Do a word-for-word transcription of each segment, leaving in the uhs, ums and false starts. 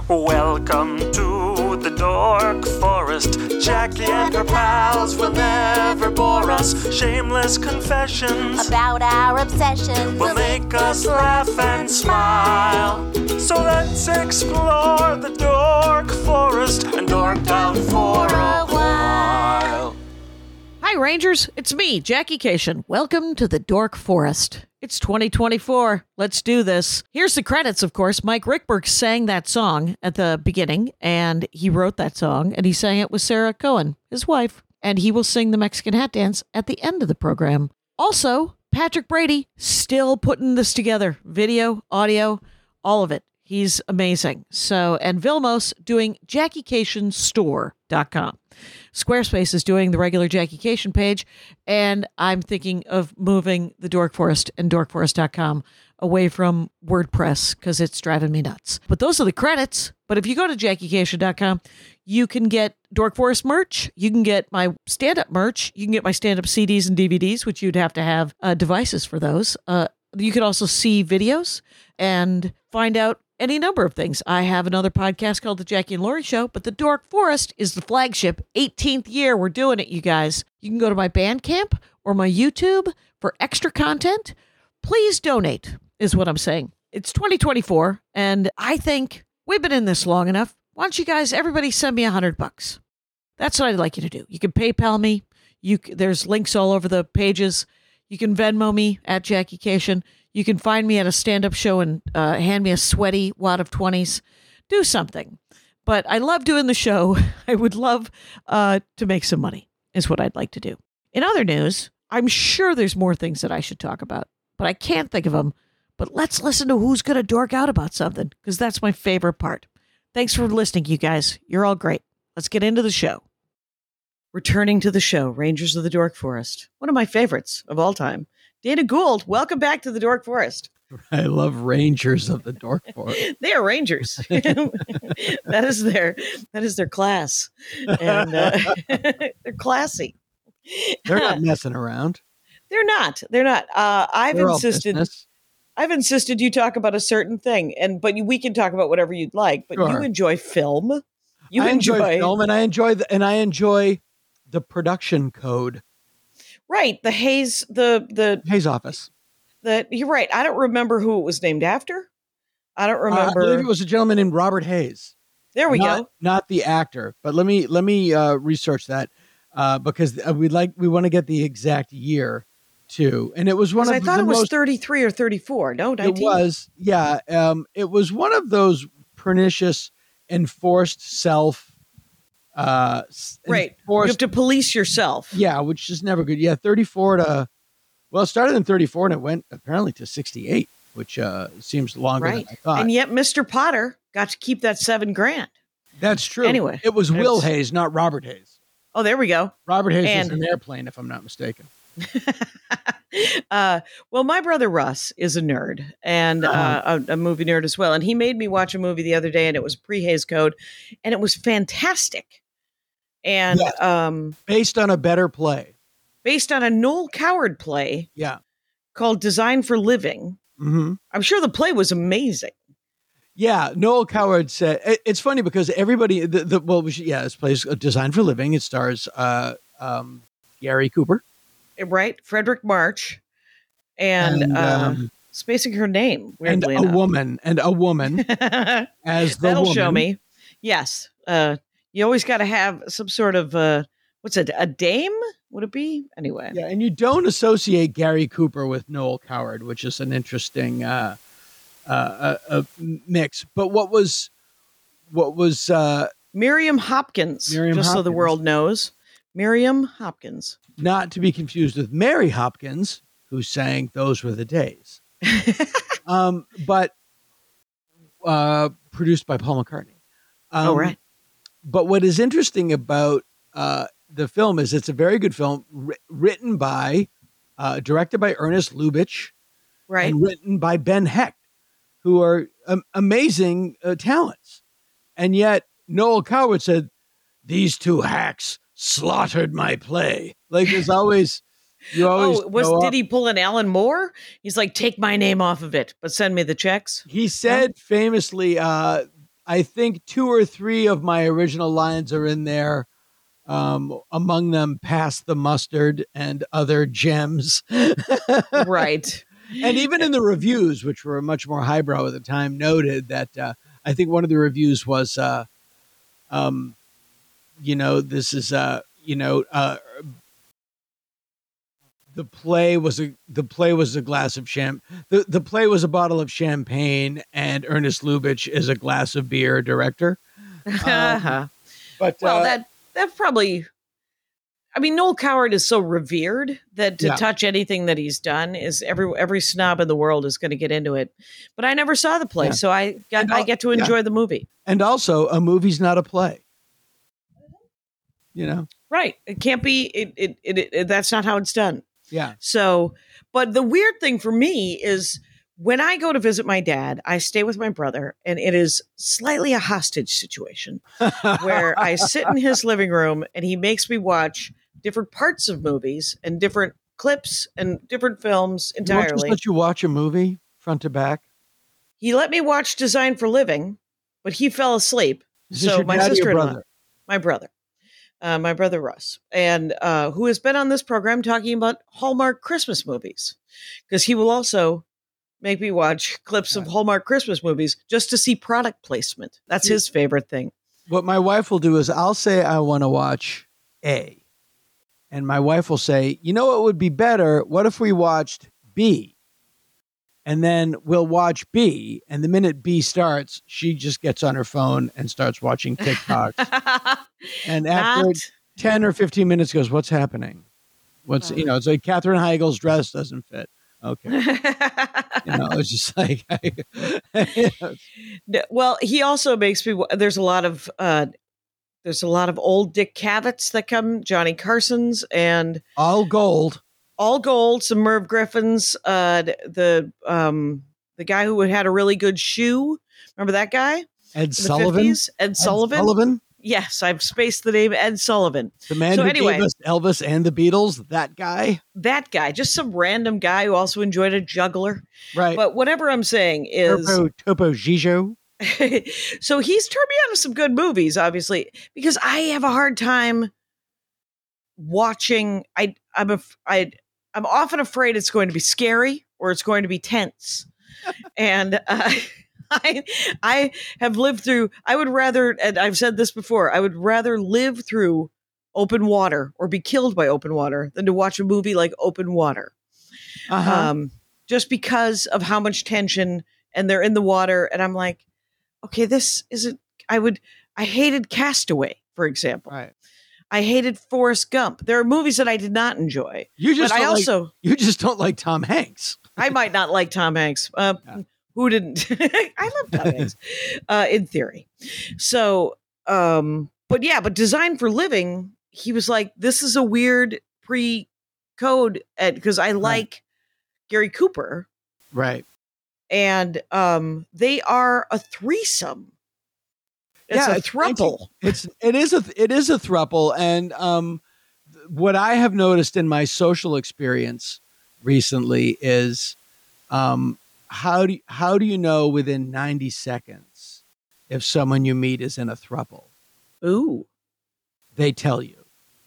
Welcome to the Dork Forest. Jackie and her pals will never bore us. Shameless confessions about our obsession will make us laugh and smile. So let's explore the Dork Forest and dork out for a while. Hi, Rangers. It's me, Jackie Cation. Welcome to the Dork Forest. It's twenty twenty-four. Let's do this. Here's the credits, of course. Mike Rickberg sang that song at the beginning, and he wrote that song, and he sang it with Sarah Cohen, his wife. And he will sing the Mexican Hat Dance at the end of the program. Also, Patrick Brady still putting this together. Video, audio, all of it. He's amazing. So, and Vilmos doing Jackie Cation Store dot com. Squarespace is doing the regular Jackie Cation page, and I'm thinking of moving the Dork Forest and dork forest dot com away from WordPress because it's driving me nuts. But those are the credits. But if you go to Jackie Cation dot com, you can get Dork Forest merch. You can get my stand-up merch. You can get my stand-up C Ds and D V Ds, which you'd have to have uh, devices for those. Uh, you could also see videos and find out any number of things. I have another podcast called The Jackie and Laurie Show, but the Dork Forest is the flagship. eighteenth year, we're doing it, you guys. You can go to my Bandcamp or my YouTube for extra content. Please donate, is what I'm saying. It's twenty twenty-four, and I think we've been in this long enough. Why don't you guys, everybody send me a hundred bucks? That's what I'd like you to do. You can PayPal me. You, there's links all over the pages. You can Venmo me at Jackie Cation. You can find me at a stand-up show and uh, hand me a sweaty wad of twenties. Do something. But I love doing the show. I would love uh, to make some money, is what I'd like to do. In other news, I'm sure there's more things that I should talk about, but I can't think of them. But let's listen to who's going to dork out about something, because that's my favorite part. Thanks for listening, you guys. You're all great. Let's get into the show. Returning to the show, Rangers of the Dork Forest. One of my favorites of all time. Dana Gould, welcome back to the Dork Forest. I love Rangers of the Dork Forest. They are Rangers. that is their that is their class, and uh, they're classy. They're not messing around. They're not. They're not. Uh, I've They're insisted. I've insisted you talk about a certain thing, and but we can talk about whatever you'd like. But sure. You enjoy film. You I enjoy, enjoy film, and I enjoy the, and I enjoy the production code. Right, the Hayes, the the Hayes office. The you're right. I don't remember who it was named after. I don't remember. Uh, I believe it was a gentleman named Robert Hayes. There we not, go. Not the actor, but let me let me uh, research that uh, because we like we want to get the exact year too. And it was one of I thought the it was most, thirty-three or thirty-four. No, nineteen. It was, yeah. Um, it was one of those pernicious enforced self. Uh, right. Enforced, you have to police yourself. Yeah, which is never good. Yeah, thirty-four to, well, it started in thirty-four and it went apparently to sixty-eight, which uh, seems longer right. than I thought. And yet Mister Potter got to keep that seven grand. That's true. Anyway. It was Will Hayes, not Robert Hayes. Oh, there we go. Robert Hayes and, is an airplane, if I'm not mistaken. uh, well, my brother Russ is a nerd and uh, a, a movie nerd as well. And he made me watch a movie the other day, and it was pre-Hayes Code, and it was fantastic. And yes. um, based on a better play. Based on a Noel Coward play. Yeah. Called Design for Living. Mm-hmm. I'm sure the play was amazing. Yeah, Noel Coward said it, it's funny because everybody, the, the well, we should, yeah, this plays Design for Living. It stars uh, um, Gary Cooper, right? Frederick March, and, and um, uh, spacing her name, and weirdly a enough. woman, and a woman as the That'll woman. show me. Yes, uh, you always got to have some sort of uh, what's it? A dame? Would it be anyway? Yeah, and you don't associate Gary Cooper with Noel Coward, which is an interesting. Uh, Uh, a, a mix, but what was what was uh, Miriam Hopkins? Miriam just Hopkins. So the world knows, Miriam Hopkins, not to be confused with Mary Hopkins, who sang "Those Were the Days," um, but uh, produced by Paul McCartney. Um, oh, right. But what is interesting about uh, the film is it's a very good film, ri- written by, uh, directed by Ernest Lubitsch, right, and written by Ben Hecht, who are um, amazing uh, talents. And yet Noel Coward said, these two hacks slaughtered my play. Like there's always, you always. Oh, was, did he pull an Alan Moore? He's like, take my name off of it, but send me the checks. He said no? famously, uh, I think two or three of my original lines are in there. Um, among them, "Pass the mustard" and other gems. Right. And even in the reviews, which were much more highbrow at the time, noted that uh, I think one of the reviews was, uh, um, you know, this is, uh, you know, uh, the play was a the play was a glass of champ. The the play was a bottle of champagne, and Ernest Lubitsch is a glass of beer. Director. Um, but well, uh, that that probably. I mean, Noel Coward is so revered that to Yeah. touch anything that he's done is every every snob in the world is going to get into it. But I never saw the play, Yeah. so I got, And I I'll- get to yeah. enjoy the movie. and also, a movie's not a play. You know. Right? It can't be. It, it, it, it that's not how it's done. Yeah. So, but the weird thing for me is when I go to visit my dad, I stay with my brother, and it is slightly a hostage situation where I sit in his living room and he makes me watch different parts of movies and different clips and different films He won't just entirely. let you watch a movie front to back. He let me watch Design for Living, but he fell asleep. Is this So your my dad or your sister-in-law, brother? my brother, uh, my brother Russ, and uh, who has been on this program talking about Hallmark Christmas movies, because he will also make me watch clips of Hallmark Christmas movies just to see product placement. That's his favorite thing. What my wife will do is I'll say I want to watch A. And my wife will say, you know what would be better? What if we watched B? And then we'll watch B. And the minute B starts, she just gets on her phone and starts watching TikToks. And after Not- ten or fifteen minutes goes, what's happening? What's, you know, it's like Katherine Heigl's dress doesn't fit. Okay. You know, it's just like, you know, No, well, he also makes me. There's a lot of uh, there's a lot of old Dick Cavett that come, Johnny Carson's, and all gold. all gold. Some Merv Griffins. Uh, the um, the guy who had a really good shoe. Remember that guy? Ed In the Sullivan. fifties? Ed, Ed Sullivan. Sullivan. Yes, I've spaced the name Ed Sullivan. The man So who anyway- gave us Elvis and the Beatles, that guy. That guy, just some random guy who also enjoyed a juggler. Right. But whatever I'm saying is, Topo, Topo Gijo. so he's turned me on to some good movies, obviously, because I have a hard time watching. I I'm a, I I'm often afraid it's going to be scary or it's going to be tense, and uh, I I have lived through. I would rather, and I've said this before, I would rather live through open water or be killed by open water than to watch a movie like Open Water. Uh-huh. Um, just because of how much tension, and they're in the water, and I'm like, okay, this isn't. I would. I hated Castaway, for example. right. I hated Forrest Gump. There are movies that I did not enjoy, You just but I don't like- also you just don't like Tom Hanks. I might not like Tom Hanks. Uh, Yeah. Who didn't? I love Tom Hanks, uh, in theory. So, um, but yeah, but Design for Living, he was like, this is a weird pre-code because I like Gary Cooper, Right. and um, they are a threesome. It's Yeah, a it's throuple. It's it is a it is a throuple, and um, th- what I have noticed in my social experience recently is, um, how do how do you know within ninety seconds if someone you meet is in a throuple? Ooh. They tell you.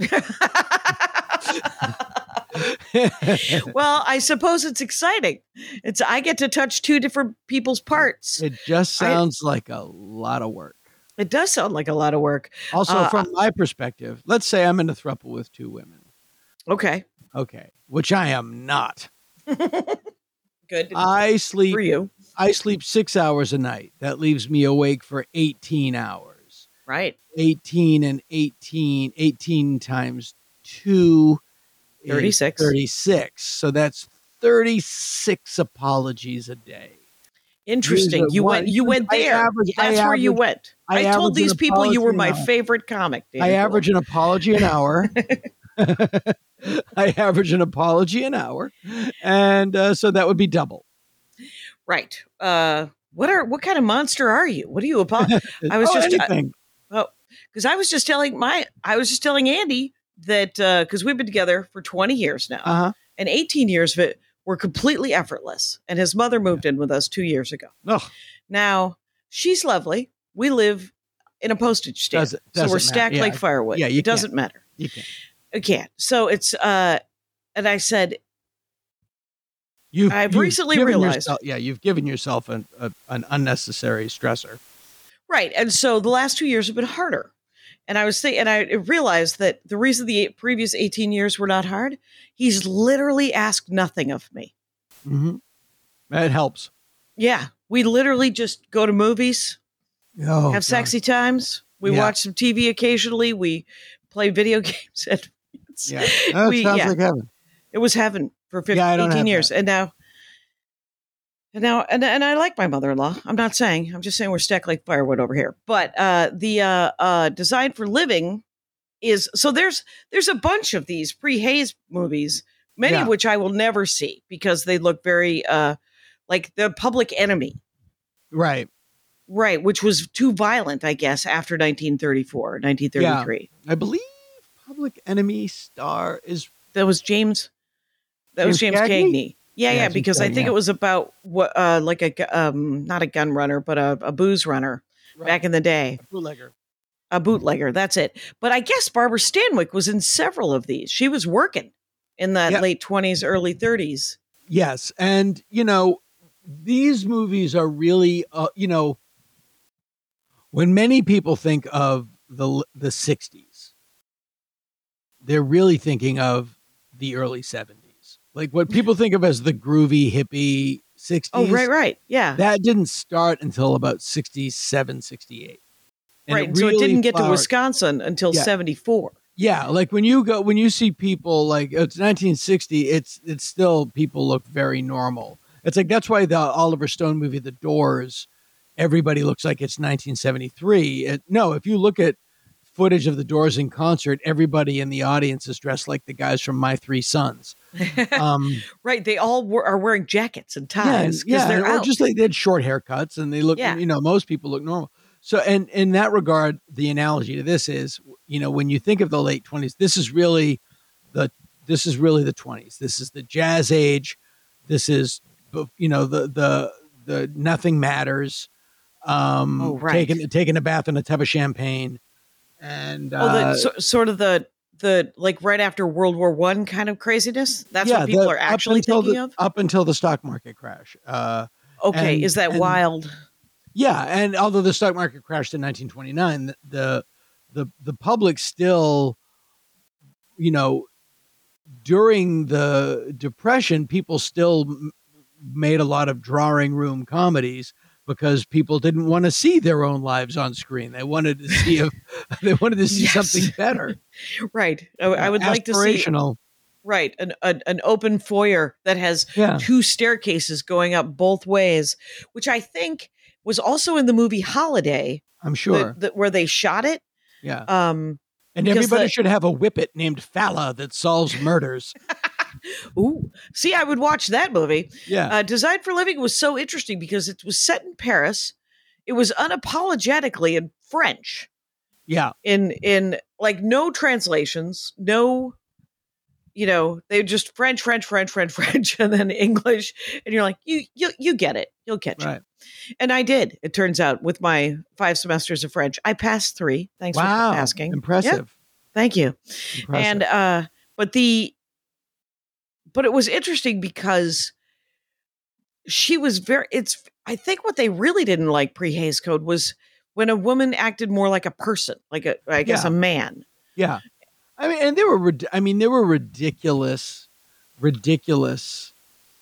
Well, I suppose it's exciting. It's I get to touch two different people's parts. It just I- sounds like a lot of work. It does sound like a lot of work. Also, Uh, from my perspective, let's say I'm in a throuple with two women. Okay. Okay, which I am not. Good I sleep for you. I sleep six hours a night. That leaves me awake for eighteen hours. Right. eighteen and eighteen, eighteen times two is thirty-six. thirty-six. So that's thirty-six apologies a day. Interesting. Use a You one- went you went I there. average- I That's where you average- went. I I, told average an these people you were apology my an hour. favorite comic. I Danny average Gold. an apology an hour. I average an apology an hour. And uh, so that would be double. Right. Uh what are what kind of monster are you? What do you apologize? I was Oh, just I- anything. Oh, because I was just telling my I was just telling Andy that because we've been together for twenty years now, Uh-huh. and eighteen years of it were completely effortless. And his mother moved in with us two years ago. Ugh. Now she's lovely, We live in a postage stamp. Doesn't- so doesn't we're matter. stacked Yeah. like firewood. Yeah, you it doesn't can't. matter. You can. It can't. So it's, uh, and I said, You've, I've you've realized- given yourself- yeah, you've given yourself an, a, an unnecessary stressor. right. And so the last two years have been harder. And I was thinking, and I realized that the reason the previous eighteen years were not hard, he's literally asked nothing of me. Mm-hmm. It helps. Yeah. We literally just go to movies, Oh, have sexy times. We Yeah. watch some T V occasionally. We play video games. And it's- Yeah, that we- sounds yeah. like heaven. It was heaven for fifteen, Yeah, I don't eighteen have years. that. And now, and now, and, and I like my mother-in-law. I'm not saying, I'm just saying we're stacked like firewood over here. But uh, the uh, uh, Design for Living is, so there's, there's a bunch of these pre-Hayes movies, many Yeah. of which I will never see because they look very uh, like The Public Enemy. Right. Right. Which was too violent, I guess, after nineteen thirty-four, nineteen thirty-three. I believe Public Enemy star is That was James, that was James James Cagney? Cagney. Yeah, Yeah, yeah, James because I Cagney, think yeah. it was about what, uh, like a, gu- um, not a gun runner, but a, a booze runner Right. back in the day, bootlegger. a bootlegger. That's it. But I guess Barbara Stanwyck was in several of these. She was working in the Yeah. late twenties, early thirties. Yes, and you know, these movies are really, uh, you know, when many people think of the the sixties, they're really thinking of the early seventies. Like what people think of as the groovy hippie sixties. Oh, right, right. Yeah. That didn't start until about sixty-seven, sixty-eight. And right. so it really didn't get to flowered- Wisconsin until Yeah. seventy-four. Yeah, like when you go when you see people like it's nineteen sixty, it's it's still people look very normal. It's like that's why the Oliver Stone movie The Doors, everybody looks like it's nineteen seventy-three. It, no, if you look at footage of The Doors in concert, everybody in the audience is dressed like the guys from My Three Sons. Um, Right. They all were, are wearing jackets and yeah, ties because yeah, they're or out. just like they had short haircuts and they look, Yeah. you know, most people look normal. So, and in that regard, the analogy to this is, you know, when you think of the late twenties, this is really the, this is really the twenties. This is the jazz age. This is, you know, the, the, the nothing matters. Um, Oh, right. taking, taking a bath in a tub of champagne and, oh, uh, the, so, sort of the, the like right after World War One kind of craziness. That's yeah, what people the- are up actually until thinking the, of. up until the stock market crash. Uh, Okay. and- Is that and- wild? Yeah, and although the stock market crashed in nineteen twenty-nine, the the the, the public still, you know, during the Depression, people still m- made a lot of drawing room comedies because people didn't want to see their own lives on screen. They wanted to see if they wanted to see Yes. something better. Right. I, I would like to see Aspirational. right an, an an open foyer that has Yeah. two staircases going up both ways, which I think was also in the movie Holiday, I'm sure. the, the, where they shot it. yeah. Um, And because everybody the- should have a whippet named Falla that solves murders. ooh, see, I would watch that movie. Yeah. Uh, Design for Living was so interesting because it was set in Paris. It was unapologetically in French. yeah. in in like no translations, no, you know, they just French, French, French, French, French, and then English, and you're like, you you you get it, you'll catch Right. it. And I did. It turns out with my five semesters of French, I passed three. Thanks Wow. for asking. Impressive. Yep, thank you. Impressive. And uh, but the but it was interesting because she was very. It's I think what they really didn't like pre Hayes Code was when a woman acted more like a person, like a I guess Yeah. a man. Yeah, I mean, and there were, rid- I mean, there were ridiculous, ridiculous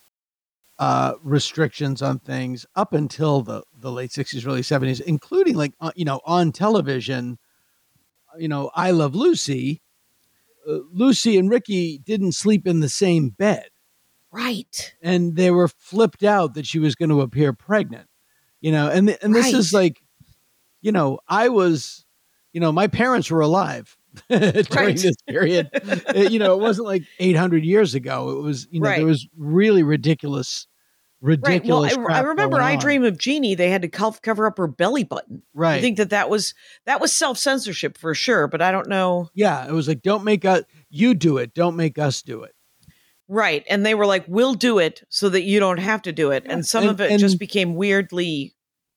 uh, restrictions on things up until the the late sixties, early seventies, including like uh, you know on television. You know, I Love Lucy. Uh, Lucy and Ricky didn't sleep in the same bed, Right. and they were flipped out that she was going to appear pregnant. You know, and th- and this is Right. like, you know, I was, you know, my parents were alive during Right. this period. Uh, you know, it wasn't like eight hundred years ago. It was, you know, Right. there was really ridiculous, Right. Well, ridiculous. I, I crap remember going I on. Dream of Jeannie. They had to co- cover up her belly button. Right. I think that that was that was self censorship for sure. But I don't know. Yeah, it was like, don't make us, you do it. Don't make us do it. Right. And they were like, we'll do it so that you don't have to do it. And some And- of it and- just became weirdly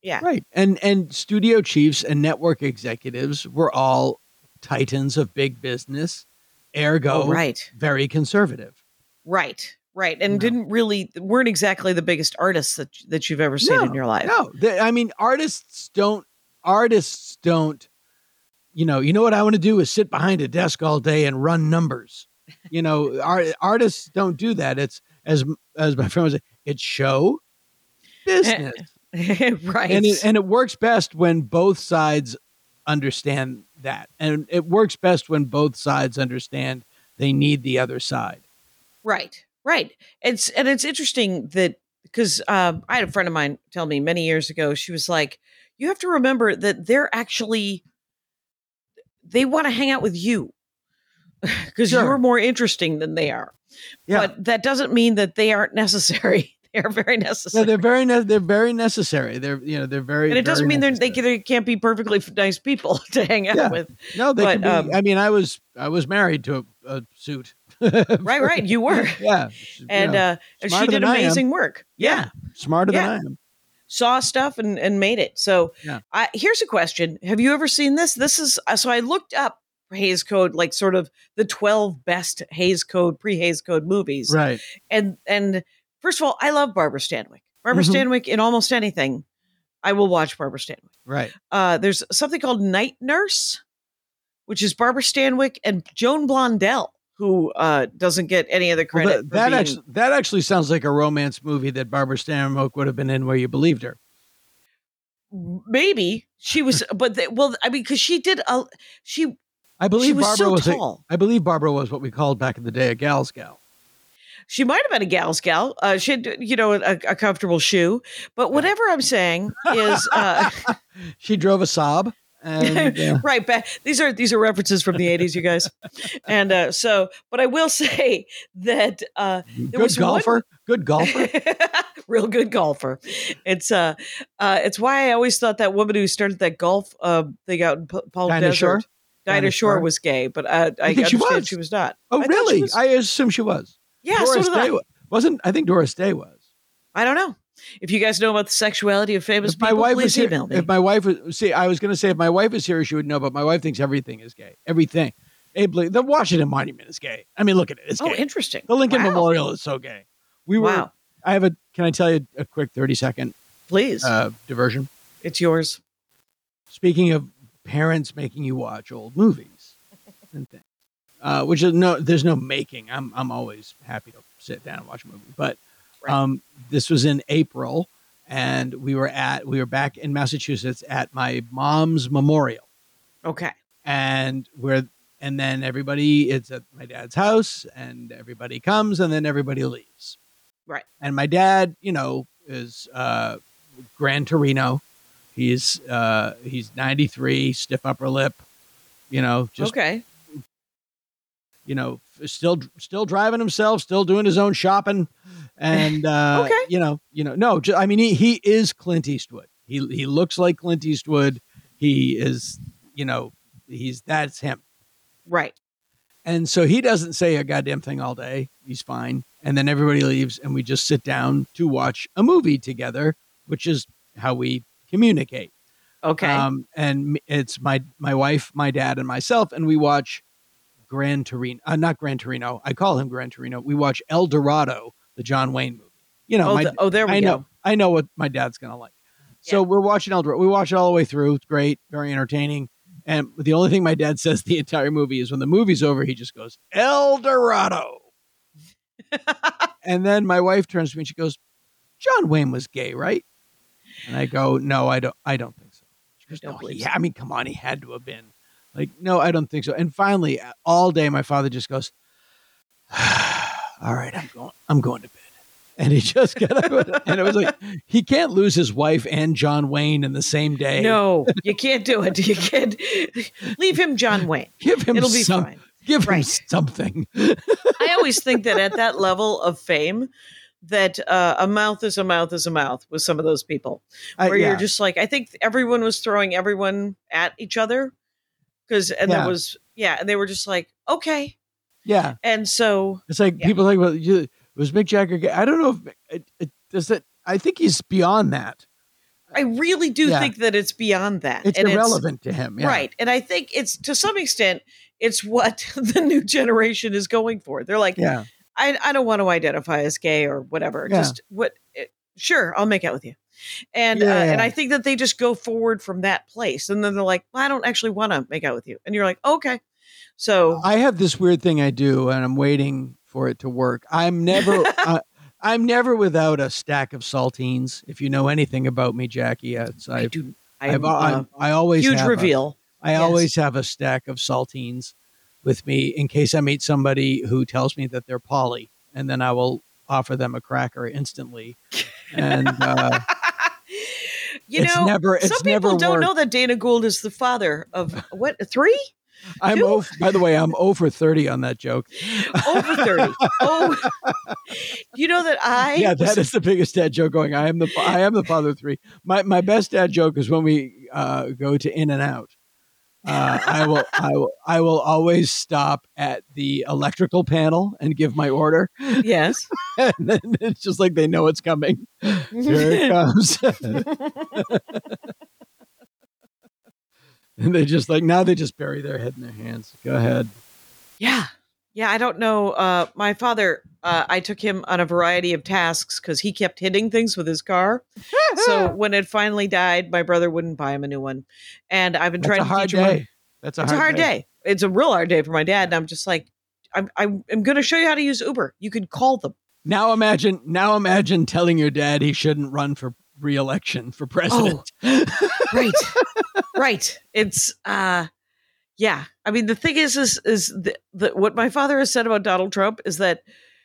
Yeah. Right. And and studio chiefs and network executives were all titans of big business, ergo Oh, right. very conservative. Right. Right. And No. didn't really weren't exactly the biggest artists that that you've ever seen No, in your life. No. They, I mean, artists don't artists don't, you know, you know what I want to do is sit behind a desk all day and run numbers. You know, art, artists don't do that. It's as as my friend was saying, it's show business. Right. And it, and it works best when both sides understand that. And it works best when both sides understand they need the other side. Right. Right. It's and it's interesting that because um, I had a friend of mine tell me many years ago, she was like, you have to remember that they're actually they want to hang out with you because Sure. you're more interesting than they are. Yeah. But that doesn't mean that they aren't necessary. They are very necessary. No, they're very ne- they're very necessary. They're you know they're very and it doesn't very mean they're, they, necessary. they can't be perfectly nice people to hang out Yeah. with. No, they but, can be. um, I mean, I was I was married to a, a suit. Right, right. You were. Yeah, And you know, uh, she smarter did than I am. amazing work. Yeah. smarter yeah. than I am. Saw stuff and, and made it. So Yeah. I, here's a question. Have you ever seen this? This is, uh, so I looked up Hays Code, like sort of the twelve best Hays Code, pre-Hays Code movies. Right. And, and first of all, I love Barbara Stanwyck. Barbara Mhm. Stanwyck in almost anything. I will watch Barbara Stanwyck. Right. Uh, there's something called Night Nurse, which is Barbara Stanwyck and Joan Blondell, who uh, doesn't get any of the Well, credit. that for that being- actually that actually sounds like a romance movie that Barbara Stanwyck would have been in where you believed her. maybe she was, but they, well, I mean, because she did a she. I believe was Barbara so was a- tall. I believe Barbara was what we called back in the day a gal's gal. She might have been a gal's gal. Uh, she had, you know, a, a comfortable shoe. But whatever I'm saying is, uh, She drove a Saab. And, uh, right back. These are these are references from the eighties, you guys. And uh, so, but I will say that uh, there good was one- golfer. Good golfer. real good golfer. It's uh, uh, it's why I always thought that woman who started that golf uh, thing out in P- Palm Dinah Desert, Shore? Dinah Dinah Shore Shore? was gay, but uh, I, think she understand was. she was not. Oh, I thought she really? was- I assume she was. yeah, so Doris did I. Day wa- wasn't. I think Doris Day was. I don't know. If you guys know about the sexuality of famous If my people, wife please was here, email me. if my wife was see, I was going to say if my wife was here, she would know. But my wife thinks everything is gay. Everything. Abe Lee- the Washington Monument is gay. I mean, look at it. It's Oh, gay. interesting. The Lincoln Wow. Memorial is so gay. We were. Wow. I have a. Can I tell you a quick thirty second Please. uh, diversion? It's yours. Speaking of parents making you watch old movies and things, uh, which is no, there's no making. I'm I'm always happy to sit down and watch a movie. But Right. um, this was in April, and we were at we were back in Massachusetts at my mom's memorial, Okay. and we're and then everybody it's at my dad's house, and everybody comes, and then everybody leaves. Right. And my dad, you know, is uh, Gran Torino. He's uh, he's ninety-three, stiff upper lip, you know, just okay. you know, f- still still driving himself, still doing his own shopping, and uh, Okay. you know, you know, no, ju- I mean, he he is Clint Eastwood. He he looks like Clint Eastwood. He is, you know, he's that's him. Right. And so he doesn't say a goddamn thing all day. He's fine. And then everybody leaves, and we just sit down to watch a movie together, which is how we communicate. Okay. Um, and m- it's my my wife, my dad, and myself, and we watch Gran Torino. Uh, not Gran Torino. I call him Gran Torino. We watch El Dorado, the John Wayne movie. You know, oh, my, the- oh, there we I go. know, I know what my dad's gonna like. So Yeah. we're watching El Dorado. We watch it all the way through. It's great, very entertaining. And the only thing my dad says the entire movie is when the movie's over, he just goes El Dorado. And then my wife turns to me and she goes, "John Wayne was gay, right?" And I go, "No, I don't. I don't think so." She goes, I don't "No, believe he, so." I mean, come on, he had to have been." Like, no, I don't think so. And finally, all day, my father just goes, "All right, I'm going. I'm going to bed." And he just got up, and it was like he can't lose his wife and John Wayne in the same day. No, you can't do it. You can't leave him John Wayne. give him It'll be some, fine. Give him Right. something. I always think that at that level of fame, that uh, a mouth is a mouth is a mouth with some of those people, I- where yeah. you're just like, I think everyone was throwing everyone at each other, because and Yeah. there was yeah, and they were just like, okay, Yeah, and so it's like Yeah. people think, well, you, was Mick Jagger gay? I don't know if it, it does that. I think he's beyond that. I really do Yeah. think that it's beyond that. It's And irrelevant to him. Yeah. Right. And I think it's, to some extent, it's what the new generation is going for. They're like, Yeah. I, I don't want to identify as gay or whatever. Yeah. Just what, it, sure, I'll make out with you. And Yeah. uh, and I think that they just go forward from that place. And then they're like, well, I don't actually want to make out with you. And you're like, okay. So I have this weird thing I do, and I'm waiting for it to work. I'm never, uh, I'm never without a stack of saltines. If you know anything about me, Jackie, it's, I I've, do. I've, I'm, uh, I'm, I always huge have a- reveal. I Yes. always have a stack of saltines with me in case I meet somebody who tells me that they're poly, and then I will offer them a cracker instantly. And uh, You it's know, never- it's some people never don't worked. know that Dana Gould is the father of what, three? I'm Two? o- by the way, I'm over thirty on that joke. Over thirty. Oh, you know that I. Yeah, that was- is the biggest dad joke going. I am the I am the father of three. My my best dad joke is when we uh, go to In and Out. Uh, I will I will I will always stop at the electrical panel and give my order, Yes. and then it's just like they know it's coming. Here it comes. And they just like now they just bury their head in their hands. Go ahead. Yeah. Yeah. I don't know. Uh, my father, uh, I took him on a variety of tasks because he kept hitting things with his car. So when it finally died, my brother wouldn't buy him a new one. And I've been That's trying a to hard teach him. how- day. That's a It's hard, a hard day. It's a real hard day for my dad. And I'm just like, I'm, I'm, I'm going to show you how to use Uber. You can call them. Now imagine now imagine telling your dad he shouldn't run for re-election for president. Right. Right. It's, uh, yeah. I mean, the thing is, is, is the, the, what my father has said about Donald Trump is that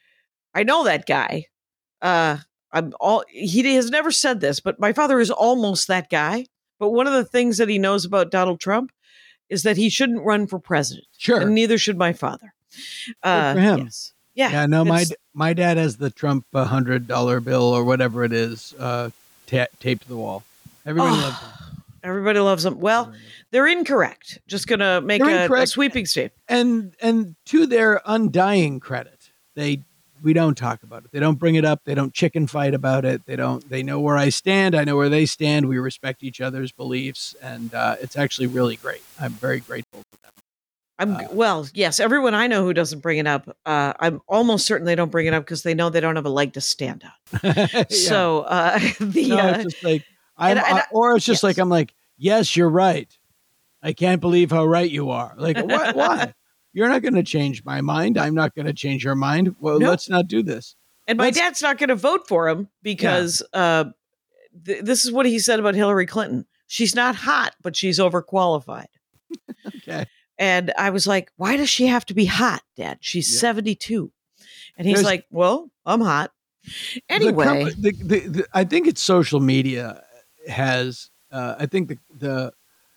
I know that guy. Uh, I'm all, he has never said this, but my father is almost that guy. But one of the things that he knows about Donald Trump is that he shouldn't run for president. Sure. And neither should my father. Uh, for him. Yes. Yeah. Yeah, no, my it's- my dad has the Trump one hundred dollar bill or whatever it is uh, ta- taped to the wall. Everybody Oh, loves him. Everybody loves them. Well, they're incorrect. Just going to make They're a, a incorrect. sweeping statement. And and to their undying credit, they we don't talk about it. They don't bring it up. They don't chicken fight about it. They don't. They know where I stand. I know where they stand. We respect each other's beliefs, and uh, it's actually really great. I'm very grateful for them. I'm Uh, well, yes. Everyone I know who doesn't bring it up, uh, I'm almost certain they don't bring it up because they know they don't have a leg to stand on. Yeah. So uh, the No, uh, it's just like I'm, and- and I- I- or it's just yes. like I'm like, yes, you're right. I can't believe how right you are. Like, what? Why? You're not going to change my mind. I'm not going to change your mind. Well, Nope. let's not do this. and my let's- dad's not going to vote for him because uh, th- this is what he said about Hillary Clinton. She's not hot, but she's overqualified. Okay. And I was like, why does she have to be hot, Dad? She's Yeah. seventy-two. And he's There's- like, well, I'm hot. The Anyway, com- the, the, the, I think it's social media has. Uh, I think the the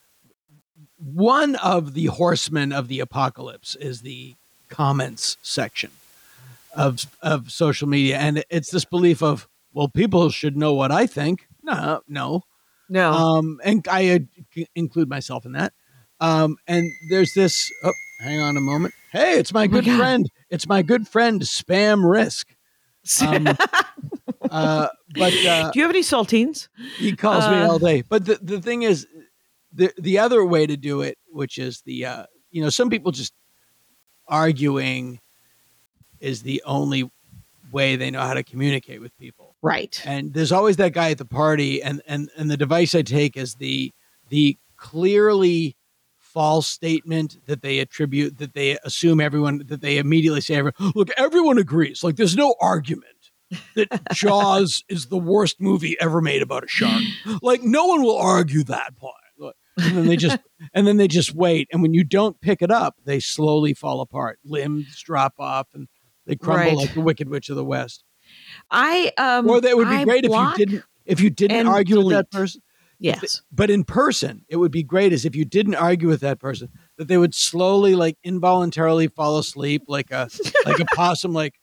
one of the horsemen of the apocalypse is the comments section of of social media, and it's this belief of, well, people should know what I think. No, no, no. um, and I uh, c- include myself in that. Um, and there's this. Oh, hang on a moment. Hey, it's my Oh my good God. friend. It's my good friend Spam Risk. Um, uh, but uh, Do you have any saltines? he calls me uh, all day. But the, the thing is, the the other way to do it, which is the uh, you know, some people just arguing is the only way they know how to communicate with people. Right. And there's always that guy at the party, and and and the device I take is the the clearly false statement that they attribute, that they assume everyone, that they immediately say, everyone, look, everyone agrees. Like, there's no argument that Jaws is the worst movie ever made about a shark. Like, no one will argue that part. Look, and then they just and then they just wait. And when you don't pick it up, they slowly fall apart. Limbs drop off and they crumble Right. like the Wicked Witch of the West. I um Or that would be I great block- if you didn't if you didn't and argue with that delete. person. Yes. But in person, it would be great as if you didn't argue with that person, that they would slowly, like, involuntarily fall asleep, like a like a possum. Like,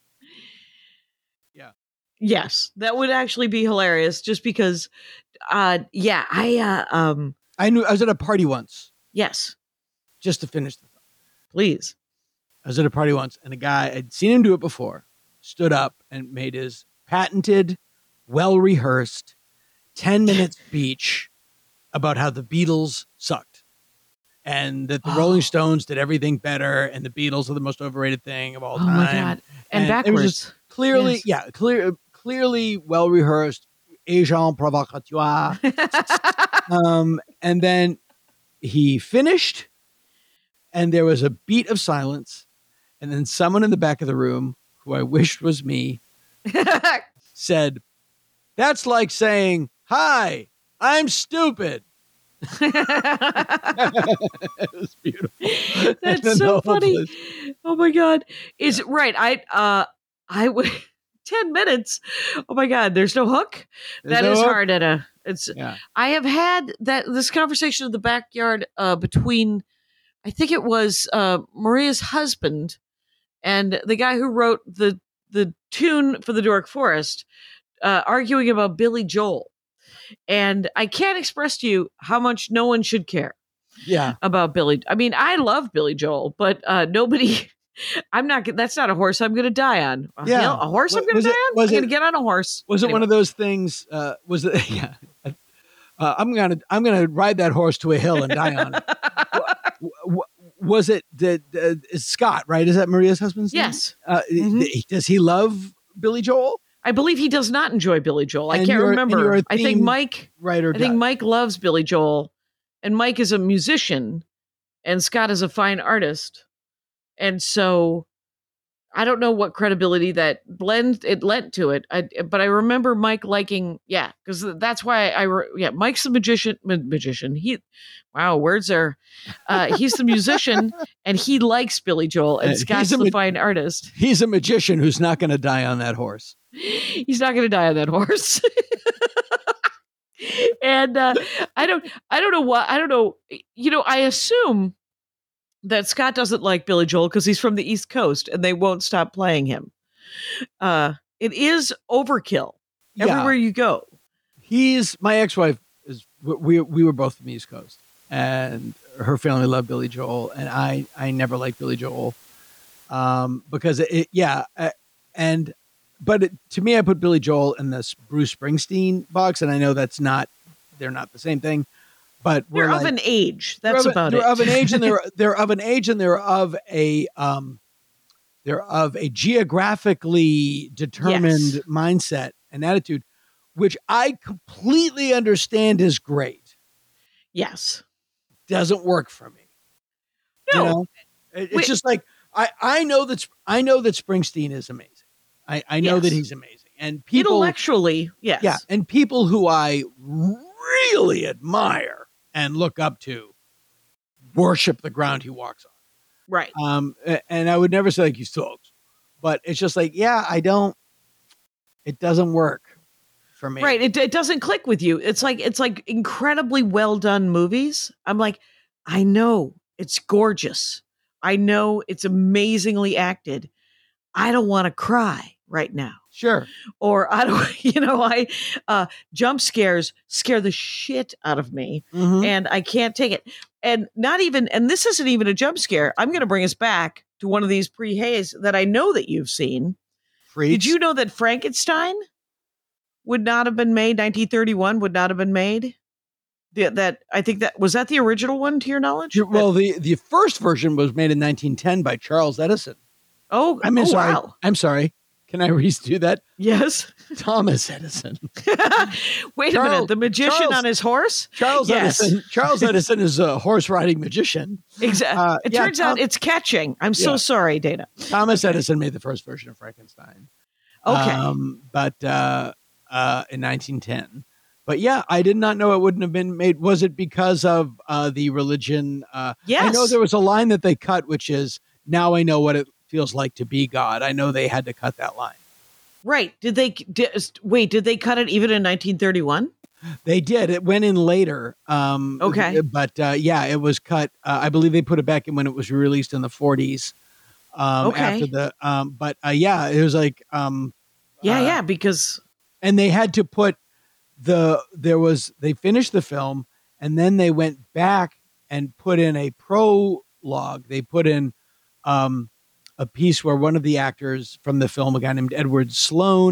Yes. That would actually be hilarious just because uh yeah, I uh um I knew I was at a party once. yes, Just to finish the thought, please. I was at a party once, and a guy, I'd seen him do it before, stood up and made his patented, well rehearsed, ten minute speech about how the Beatles sucked and that the Oh. Rolling Stones did everything better and the Beatles are the most overrated thing of all Oh time. my God. And, it was backwards. just clearly, Yes. yeah, clear, clearly well rehearsed, agent provocateur. um, and then he finished, and there was a beat of silence, and then someone in the back of the room, who I wished was me, said, "That's like saying, 'Hi, I'm stupid.'" It was beautiful. And That's then the so whole funny. place- Oh my God. Is it right? I uh I would ten minutes. Oh my God, there's no hook. There's That no is hook. hard at a it's Yeah. I have had that this conversation in the backyard uh between I think it was uh Maria's husband and the guy who wrote the the tune for the Dork Forest, uh, arguing about Billy Joel. And I can't express to you how much no one should care Yeah. about Billy. I mean, I love Billy Joel, but uh, nobody. I'm not. That's not a horse I'm going to die on. A, Yeah. hill- a horse I'm Wa- going was to it- die on. was I'm going it- to get on a horse. Was it Anyway. one of those things? Uh, was it? Yeah. Uh, I'm gonna I'm gonna ride that horse to a hill and die on it. W- w- was it? Did uh, is Scott right? Is that Maria's husband's name? Yes, Uh, Mhm. th- Does he love Billy Joel? I believe he does not enjoy Billy Joel. I And can't you're- and remember. you're a I think theme- Mike. Right or I think die? Mike loves Billy Joel, and Mike is a musician, and Scott is a fine artist, and so I don't know what credibility that blend it lent to it. I, but I remember Mike liking, yeah, because that's why I, re- yeah, Mike's the magician. ma- Magician. He, wow, words are. Uh, he's the musician, and he likes Billy Joel, Uh, and he's Scott's a the ma- fine artist. He's a magician who's not going to die on that horse. He's not going to die on that horse. And uh, I don't, I don't know what, I don't know. You know, I assume that Scott doesn't like Billy Joel because he's from the East Coast, and they won't stop playing him. Uh, it is overkill Yeah. everywhere you go. He's my ex-wife is we we were both from the East Coast, and her family loved Billy Joel, and I I never liked Billy Joel, um, because it, it yeah, uh, and but it, to me I put Billy Joel in this Bruce Springsteen box, and I know that's not they're not the same thing, but They're we're of like, an age. they're That's of a- about they're it. of an age, and they're they're of an age, and they're of a um, they're of a geographically determined Yes. mindset and attitude, which I completely understand is great. Yes. Doesn't work for me. No. You know? It- it's Wait. just like I, I know that I know that Springsteen is amazing. I, I know Yes. that he's amazing, and people, Intellectually, yes. yeah, and people who I really admire and look up to worship the ground he walks on. Right. Um, a- and I would never say like he sucks, but it's just like, yeah, I don't. It doesn't work for me. Right. It, it doesn't click with you. It's like it's like incredibly well done movies. I'm like, I know it's gorgeous. I know it's amazingly acted. I don't want to cry right now. Sure. Or I don't, you know, I uh jump scares scare the shit out of me Mhm. and I can't take it. And not even and this isn't even a jump scare. I'm gonna bring us back to one of these pre-hays that I know that you've seen. Freaks. Did you know that Frankenstein would not have been made, nineteen thirty-one would not have been made? The, that I think that was that the original one to your knowledge? You- Well, the, the first version was made in nineteen ten by Charles Edison. oh, I'm oh, sorry. wow. I'm sorry. Can I redo that? Yes. Thomas Edison. Wait a Charles- minute. The magician Charles- on his horse? Charles Yes. Edison. Charles Edison is a horse riding magician. Exactly. Uh, it yeah, turns Tom- out it's catching. I'm so Yeah. sorry, Dana. Thomas Edison made the first version of Frankenstein. Okay. Um, but uh, uh, in nineteen ten. But yeah, I did not know it wouldn't have been made. Was it because of uh, the religion? Uh, Yes. I know there was a line that they cut, which is, now I know what it feels like to be God. I know they had to cut that line. Right. Did they did, wait, did they cut it even in nineteen thirty-one? They did. It went in later. Um, Okay. But uh, yeah, it was cut. Uh, I believe they put it back in when it was released in the forties. Um, Okay. After the, um, but uh, yeah, it was like, um, Yeah, uh, yeah, because and they had to put the, there was, they finished the film and then they went back and put in a prologue. They put in um, a piece where one of the actors from the film, a guy named Edward Sloan,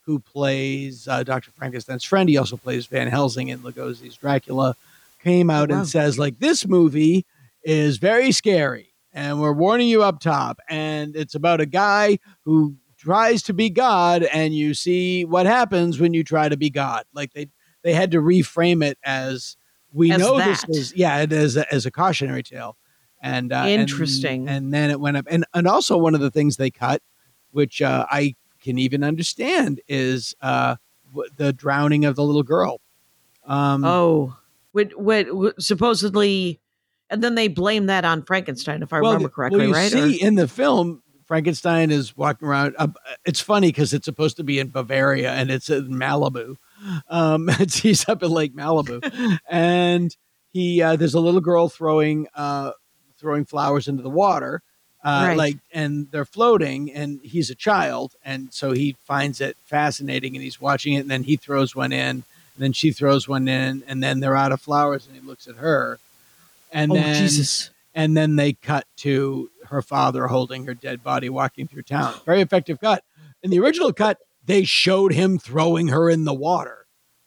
who plays uh, Doctor Frankenstein's friend, he also plays Van Helsing in Lugosi's Dracula, came out Oh, wow. and says, like, this movie is very scary, and we're warning you up top, and it's about a guy who tries to be God, and you see what happens when you try to be God. Like, they they had to reframe it as we As know that. this is yeah, it is a, as a cautionary tale. And uh, and- Interesting. And, then it went up, and and also one of the things they cut, which uh, I can even understand, is uh, w- the drowning of the little girl. Um, Oh, what, what, what supposedly, and then they blame that on Frankenstein, if I well, remember the- correctly, well, you right? see Or- in the film, Frankenstein is walking around. Uh, it's funny because it's supposed to be in Bavaria and it's in Malibu. Um, it's, he's up in Lake Malibu, and he uh, there's a little girl throwing uh, throwing flowers into the water, uh, Right. like, and they're floating, and he's a child, and so he finds it fascinating, and he's watching it, and then he throws one in, and then she throws one in, and then they're out of flowers, and he looks at her, and oh, then Jesus. and then they cut to her father holding her dead body walking through town. Very effective cut. In the original cut, they showed him throwing her in the water.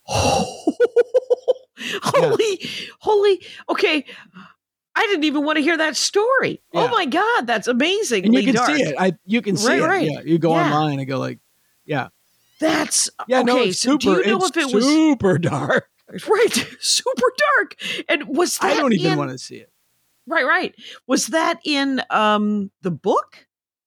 holy, holy. Okay. I didn't even want to hear that story. Yeah. Oh my God. That's amazing. And you can see it. I you can see Right, it. right. Yeah, you go Yeah. online and go like, yeah. That's Yeah, okay. no, it's so super, do you know it's if it was super dark. right? Super dark. And was that I don't even in- want to see it. Right, right. Was that in um the book?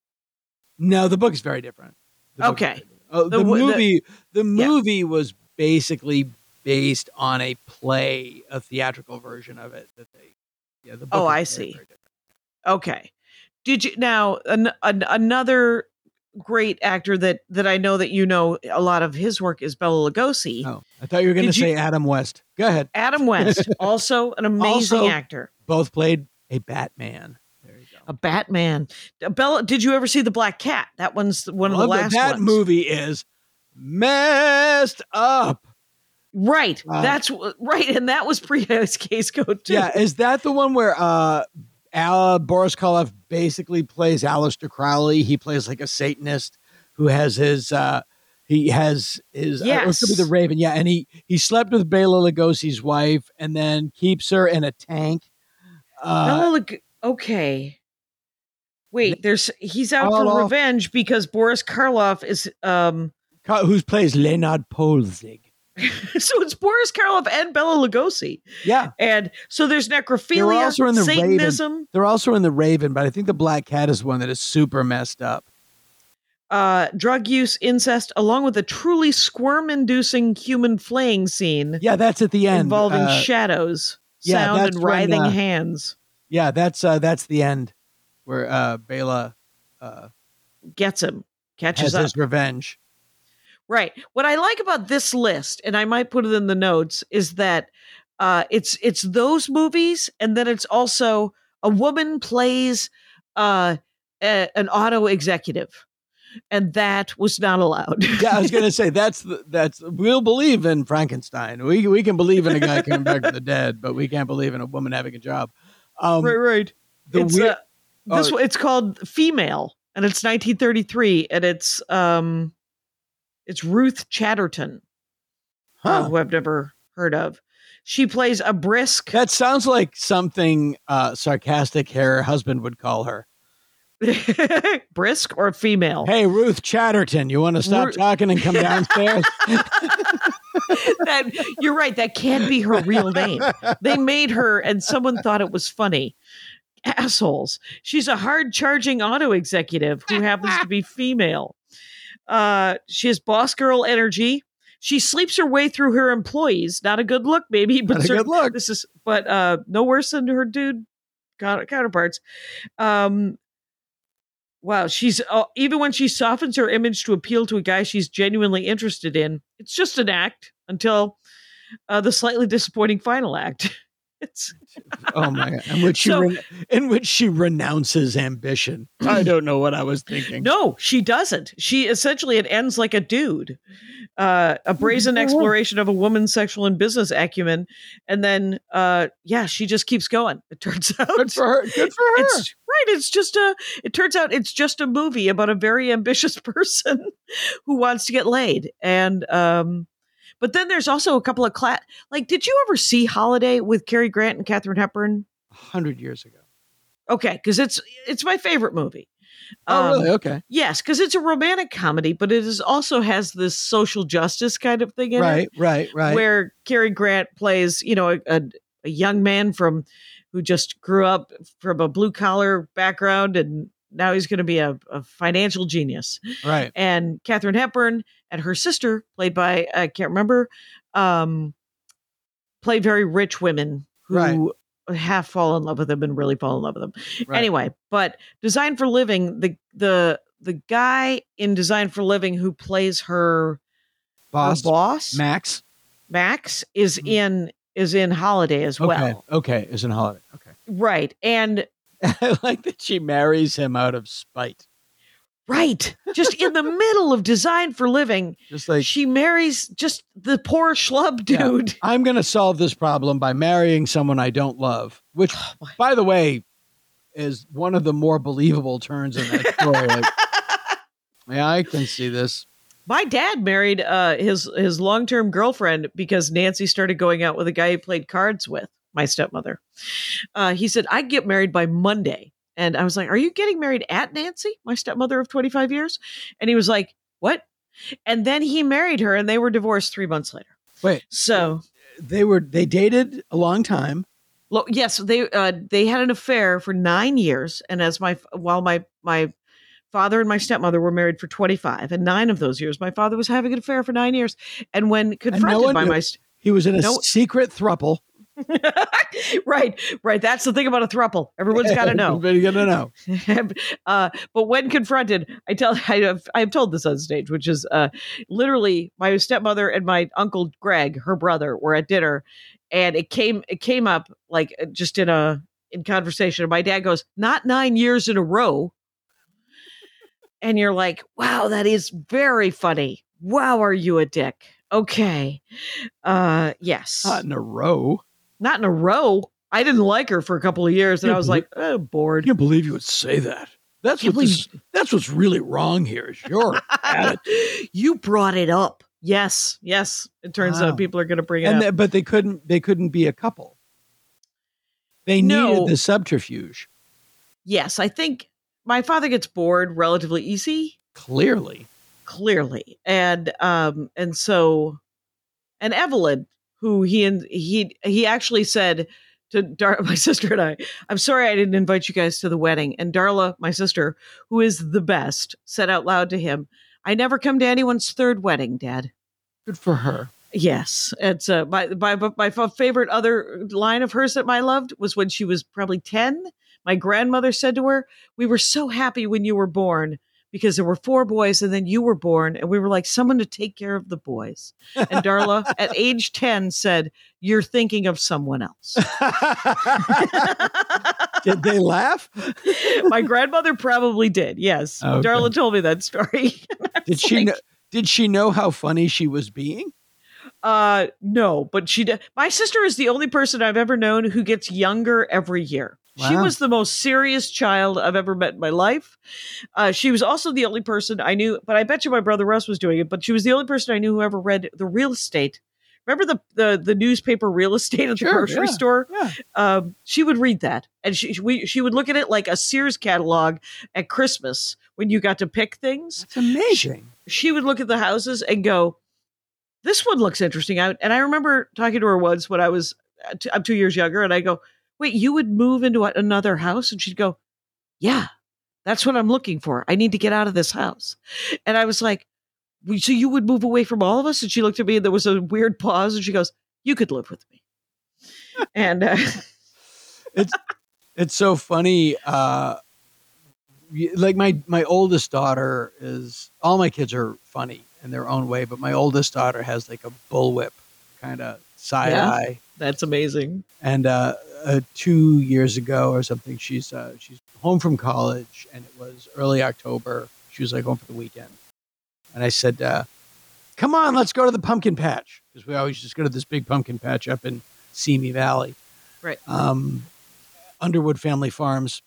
No, the book is very different. The book is Okay. very different. Oh, The the, w- the- movie the yeah. movie was basically based on a play, a theatrical version of it that they yeah, the book Oh, is I very, see. very different. Okay. Did you now an, an, another great actor that that I know that you know a lot of his work is Bela Lugosi. Oh, I thought you were going to Did you- say Adam West. Go ahead. Adam West, also an amazing Also- actor. Both played a Batman. There you go. A Batman. Uh, Bella, did you ever see The Black Cat? That one's one of the Love that last that ones. movie is messed up. Right. Uh, That's w- right. And that was pre Case Code too. Yeah, is that the one where uh, Al, Boris Karloff basically plays Aleister Crowley? He plays like a Satanist who has his. Uh, he has his. Uh, or it could be Yes. the Raven. Yeah, and he he slept with Bela Lugosi's wife and then keeps her in a tank. Uh, Bela Lug- okay. Wait, there's he's out for Karloff. revenge because Boris Karloff is um Ka- who plays Leonard Polzig? so it's Boris Karloff and Bela Lugosi. Yeah, And so there's they were necrophilia, also in the Satanism, Raven. They're also in the Raven, but I think the Black Cat is one that is super messed up. uh, drug use, incest, along with a truly squirm-inducing human flaying scene Yeah, that's at the end involving Uh, shadows, yeah, sound, that's and when, writhing uh, hands. Yeah, that's uh, that's the end where uh, Bela uh, Gets him, has catches up. his revenge. Right. What I like about this list, and I might put it in the notes, is that uh, it's it's those movies, and then it's also a woman plays uh, a, an auto executive, and that was not allowed. Yeah, I was gonna say that's the, that's we'll believe in Frankenstein. We we can believe in a guy coming back from the dead, but we can't believe in a woman having a job. Um, right, right. the it's weird- uh, this oh. one- it's called Female, and it's nineteen thirty-three, and it's um, it's Ruth Chatterton, uh, Huh. who I've never heard of. She plays a brisk. That sounds like something uh, sarcastic her husband would call her. brisk or female. Hey, Ruth Chatterton, you want to stop Ru- talking and come downstairs? That you're right. That can't be her real name. They made her, and someone thought it was funny. Assholes. She's a hard charging auto executive who happens to be female. Uh, she has boss girl energy. She sleeps her way through her employees. Not a good look, maybe, but Not a cer- good look. This is, but uh, no worse than her dude counter- counterparts. Um, wow, she's uh, even when she softens her image to appeal to a guy she's genuinely interested in, it's just an act until uh, the slightly disappointing final act. It's Oh my god! In which she So- ren- in which she renounces ambition. I don't know what I was thinking. no, she doesn't. She essentially it ends like a dude, uh, a brazen exploration of a woman's sexual and business acumen, and then uh, yeah, she just keeps going. It turns out Good for her. Good for her. It's right, right. It's just a, it turns out it's just a movie about a very ambitious person who wants to get laid. And, um, but then there's also a couple of, cla- like, did you ever see Holiday with Cary Grant and Katharine Hepburn? A hundred years ago. Okay. Cause it's, it's my favorite movie. Oh, Um, really? Okay. Yes. Cause it's a romantic comedy, but it is also has this social justice kind of thing in Right, it. right, right. Where Cary Grant plays, you know, a, a, a young man from who just grew up from a blue collar background, and now he's going to be a, a financial genius. Right. And Katharine Hepburn and her sister, played by I can't remember, um, play very rich women who Right. half fall in love with him and really fall in love with him. Right. Anyway, but Design for Living, the the the guy in Design for Living who plays her Boss, her boss Max. Max is Mhm. in is in Holiday as Okay. well. Okay. Is in Holiday. Okay. Right. And I like that she marries him out of spite. right. Just in the middle of Design for Living, Just like, she marries just the poor schlub Yeah. dude. I'm going to solve this problem by marrying someone I don't love, which, Oh, by the way, is one of the more believable turns in that story. Like, yeah, I can see this. My dad married uh, his his long term girlfriend because Nancy started going out with a guy he played cards with, my stepmother. Uh, he said, I'd get married by Monday. And I was like, are you getting married at Nancy, my stepmother of twenty-five years? And he was like, what? And then he married her and they were divorced three months later. Wait, So, they were they dated a long time. lo- yes, they uh, they had an affair for nine years. And as my while my my father and my stepmother were married for twenty-five, and nine of those years, my father was having an affair for nine years. And when confronted one by knew. my st- He was in a No. secret thruple. right, right. That's the thing about a throuple. Everyone's got to know. Everybody's gonna know. uh, but when confronted, I tell I have I have told this on stage, which is uh, literally my stepmother and my uncle Greg, her brother, were at dinner, and it came it came up like uh, just in a in conversation. And my dad goes, "Not nine years in a row," and you're like, "Wow, that is very funny. Wow, are you a dick?" Okay, uh, yes, Not in a row. not in a row. I didn't like her for a couple of years, and Yeah, I was but- like, oh, I bored. can't believe you would say that. That's Can't what this, that's what's really wrong here. Is your attitude. You brought it up. Yes, yes. It turns Wow. out people are going to bring it And up. they, but they couldn't they couldn't be a couple. They No. needed the subterfuge. Yes, I think my father gets bored relatively easy, Clearly. clearly, and um, and so, and Evelyn, who he and he he actually said to Dar- my sister and I, I'm sorry I didn't invite you guys to the wedding. And Darla, my sister, who is the best, said out loud to him, I never come to anyone's third wedding, Dad. Good for her. Yes, it's uh, my my my favorite other line of hers that I loved was when she was probably ten. My grandmother said to her, "We were so happy when you were born because there were four boys, and then you were born, and we were like someone to take care of the boys." And Darla, at age ten, said, "You're thinking of someone else." Did they laugh? My grandmother probably did. Yes, Okay. Darla told me that story. Did she like- know, did she know how funny she was being? Uh, no, but she did. My sister is the only person I've ever known who gets younger every year. She Wow. was the most serious child I've ever met in my life. Uh, she was also the only person I knew, but I bet you my brother Russ was doing it, but she was the only person I knew who ever read the real estate. Remember the the, the newspaper real estate at Sure, the grocery yeah, store? yeah. Um, she would read that, and she we, she would look at it like a Sears catalog at Christmas when you got to pick things. That's amazing. She would look at the houses and go, this one looks interesting out. And I remember talking to her once when I was, uh, t- I'm two years younger, and I go, wait, you would move into a- another house? And she'd go, yeah, that's what I'm looking for. I need to get out of this house. And I was like, "We- so you would move away from all of us? And she looked at me and there was a weird pause and she goes, you could live with me. And uh, It's it's so funny. Uh, y- like my my oldest daughter is all my kids are funny in their own way, but my oldest daughter has like a bullwhip kind of side Yeah. eye. that's amazing. And uh, uh, two years ago or something, she's uh, she's home from college, and it was early October. She was like home for the weekend, and I said, uh, "Come on, let's go to the pumpkin patch," because we always just go to this big pumpkin patch up in Simi Valley, Right. um, Underwood Family Farms.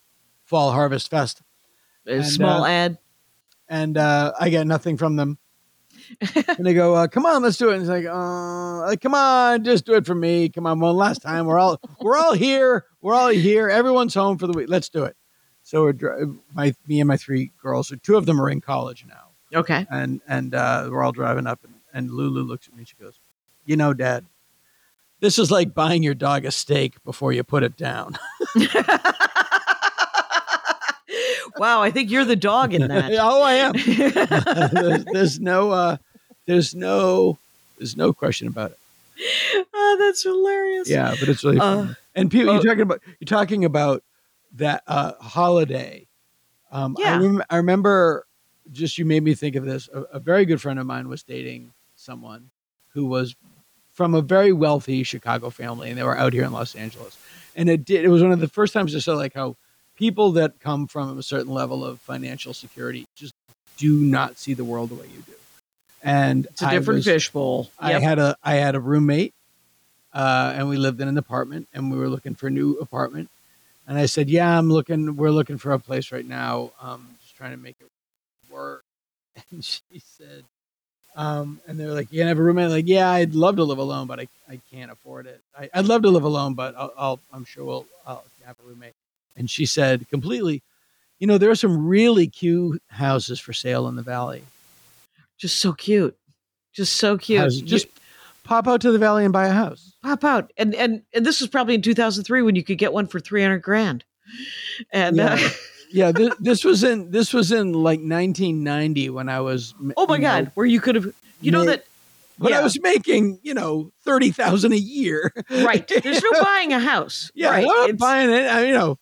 Fall Harvest Fest. A And, small uh, ad. And uh, I get nothing from them. And they go, uh, come on, let's do it. And it's like, uh, like, come on, just do it for me. Come on, one last time. We're all we're all here. We're all here. Everyone's home for the week. Let's do it. So we're dri- my me and my three girls. Two of them are in college now, Okay. and and uh, we're all driving up. And, and Lulu looks at me. She goes, you know, Dad, this is like buying your dog a steak before you put it down. Wow, I think you're the dog in that. Oh, I am. there's, there's no, uh, there's no, there's no question about it. Oh, that's hilarious. Yeah, but it's really Uh, fun. And people, oh. you're talking about, you're talking about that uh, holiday. Um, I, Yeah. rem- I remember, just you made me think of this. A, a very good friend of mine was dating someone who was from a very wealthy Chicago family, and they were out here in Los Angeles. And it did. It was one of the first times I saw like how people that come from a certain level of financial security just do not see the world the way you do. And It's a I different was- fishbowl. I Yep. had a I had a roommate, uh, and we lived in an apartment, and we were looking for a new apartment. And I said, "Yeah, I'm looking. We're looking for a place right now. Um, just trying to make it work." And she said, um, "And they're like, you can have a roommate." Like, yeah, I'd love to live alone, but I, I can't afford it. I, I'd love to live alone, but I'll, I'll I'm sure we'll I'll have a roommate. And she said, completely, you know, there are some really cute houses for sale in the valley. Just so cute. Just so cute. Houses. You- Just pop out to the valley and buy a house. pop out. And and and this was probably in two thousand three when you could get one for three hundred grand. And Yeah. uh, Yeah, this, this was in this was in like nineteen ninety when I was. oh my you know, God, where you could have, you know ma- that, when I yeah. was making, you know, thirty thousand a year. right. There's no buying a house. Yeah, right. I'm not It's- buying it. I, you know,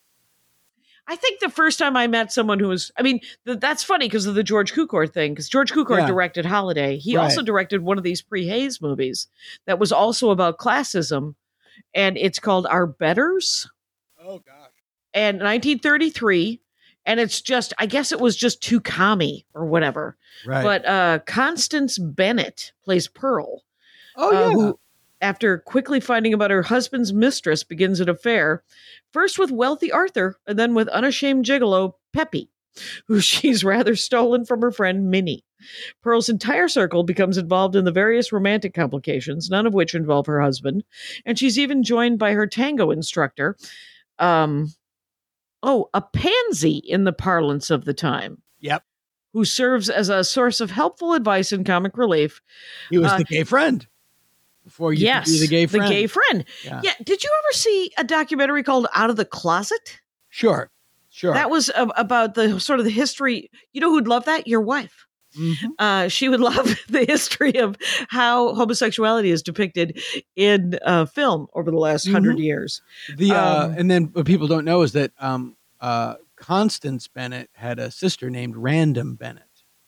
I think the first time I met someone who was, I mean, th- that's funny because of the George Cukor thing, because George Cukor Yeah. directed Holiday. He Right. also directed one of these pre-Hayes movies that was also about classism, and it's called Our Betters. oh gosh, And nineteen thirty-three, and it's just, I guess it was just too commie or whatever. right? But uh, Constance Bennett plays Pearl, oh uh, yeah, who, after quickly finding about her husband's mistress, begins an affair, first with wealthy Arthur, and then with unashamed gigolo Peppy, who she's rather stolen from her friend Minnie. Pearl's entire circle becomes involved in the various romantic complications, none of which involve her husband, and she's even joined by her tango instructor, um, oh, a pansy in the parlance of the time. Yep. Who serves as a source of helpful advice and comic relief. he was uh, the gay friend before you yes, could be the gay friend. The gay friend. Yeah. Yeah. Did you ever see a documentary called Out of the Closet? Sure, sure. That was uh, about the sort of the history. You know who'd love that? Your wife. Mhm. Uh, she would love the history of how homosexuality is depicted in uh, film over the last hundred Mhm. years. The uh, um, and then what people don't know is that um, uh, Constance Bennett had a sister named Random Bennett.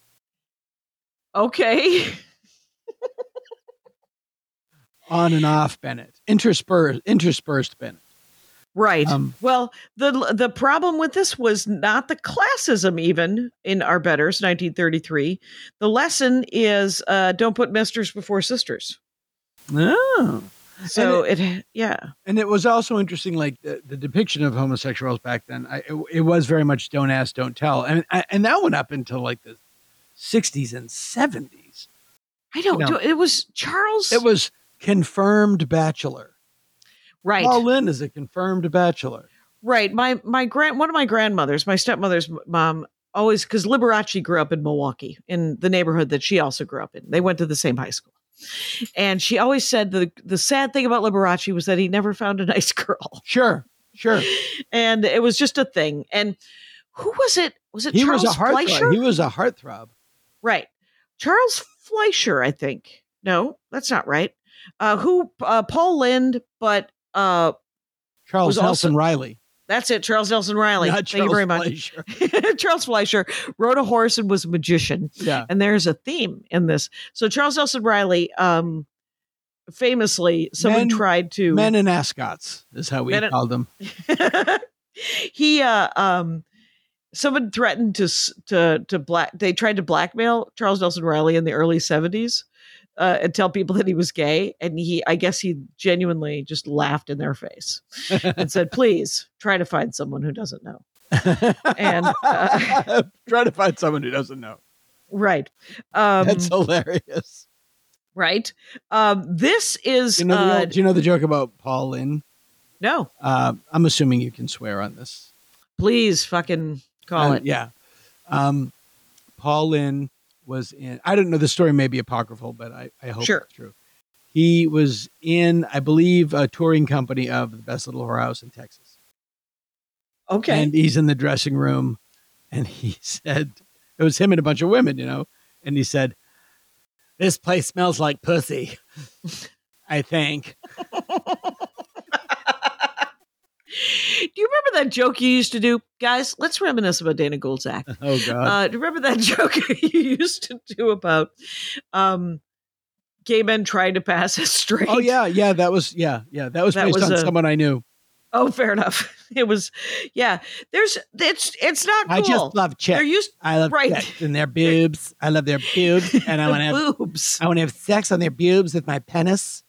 Okay. On and off Bennett, interspersed, interspersed Bennett. Right. Um, Well, the the problem with this was not the classism even in Our Betters, nineteen thirty-three. The lesson is uh, don't put misters before sisters. Oh. So it, yeah. And it was also interesting, like the, the depiction of homosexuals back then. I, it, it was very much "don't ask, don't tell," and and that went up until like the sixties and seventies. I know. You know, it was Charles. It was confirmed bachelor. right. Paul Lynn is a confirmed bachelor. Right. My my grand one of my grandmothers, my stepmother's mom, always because Liberace grew up in Milwaukee, in the neighborhood that she also grew up in. They went to the same high school. And she always said the the sad thing about Liberace was that he never found a nice girl. Sure, sure. And it was just a thing. And who was it? Was it He Charles was a Fleischer? heartthrob. He was a heartthrob. Right. Charles Fleischer, I think. No, that's not right. Uh, who uh, Paul Lind, but uh, Charles was Nelson also- Riley. that's it, Charles Nelson Riley. Not Thank you very much. Fleischer. Charles Fleischer rode a horse and was a magician. Yeah. And there's a theme in this. So Charles Nelson Riley, um, famously, someone Men- tried to Men and ascots is how we Men and- called them. he uh um someone threatened to s- to to black they tried to blackmail Charles Nelson Riley in the early seventies uh and tell people that he was gay, and he I guess he genuinely just laughed in their face and said, please try to find someone who doesn't know. and uh, trying to find someone who doesn't know. right. Um, That's hilarious. right. Um, this is Do you know, the, uh, old- do you know the joke about Paul Lynn? no. Uh, I'm assuming you can swear on this. Please fucking call Uh, it. Yeah. Um, Paul Lynn was in, I don't know, the story may be apocryphal, but I, I hope Sure. it's true. He was in, I believe, a touring company of the Best Little Whorehouse in Texas. Okay. And he's in the dressing room and he said, it was him and a bunch of women, you know, and he said, "This place smells like pussy, I think." Do you remember that joke you used to do? Guys, let's reminisce about Dana Goldsack. Oh, God. Uh, do you remember that joke you used to do about um, gay men trying to pass as straight? Oh, yeah. Yeah. That was, yeah. Yeah. That was That based was on a- someone I knew. Oh, fair enough. It was, yeah. There's, it's, it's not cool. I just love chicks. They're used, I love right. chicks and their boobs. I love their boobs. And I want to have, boobs. I want to have sex on their boobs with my penis.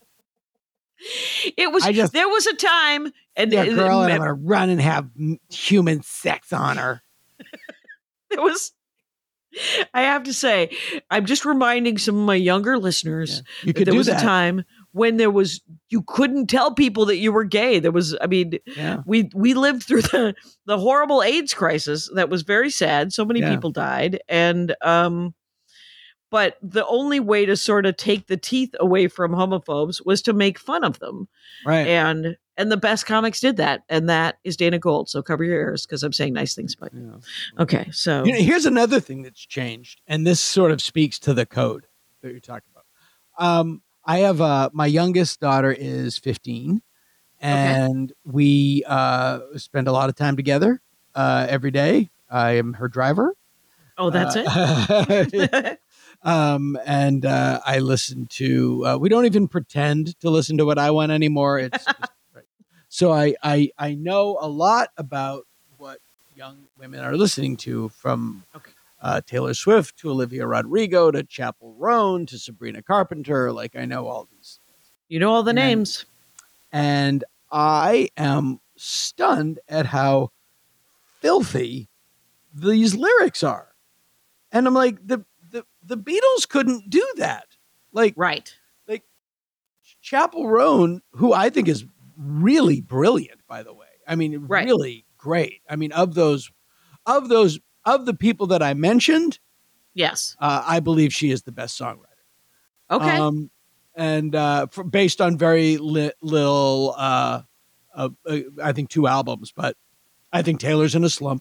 It was, I just- there was a time, and Yeah, it- girl, and it- I'm going to run and have m- human sex on her. there was, I have to say, I'm just reminding some of my younger listeners You could there do was that. a time when there was, you couldn't tell people that you were gay. There was, I mean, Yeah. we we lived through the the horrible AIDS crisis that was very sad. So many Yeah. people died, and um, but the only way to sort of take the teeth away from homophobes was to make fun of them, Right. and and the best comics did that, and that is Dana Gold. So cover your ears because I'm saying nice things about you. Yeah. Okay, so You know, here's another thing that's changed, and this sort of speaks to the code that you're talking about. Um, I have uh, my youngest daughter is fifteen, and we uh, spend a lot of time together uh, every day. I am her driver. oh, that's it. it. um, and uh, I listen to. Uh, we don't even pretend to listen to what I want anymore. It's just, right. So I, I I know a lot about what young women are listening to, from Okay. uh, Taylor Swift to Olivia Rodrigo to Chappell Roan to Sabrina Carpenter. Like, I know all these. You know all the And- names. And I am stunned at how filthy these lyrics are. And I'm like, the, the, the Beatles couldn't do that. Like, Right. Chappell Roan, who I think is really brilliant, by the way. I mean, Right. really great. I mean, of those, of those, of the people that I mentioned, Yes. uh, I believe she is the best songwriter. Okay. Um, and uh, for, based on very li- little, uh, uh, uh, I think two albums, but I think Taylor's in a slump.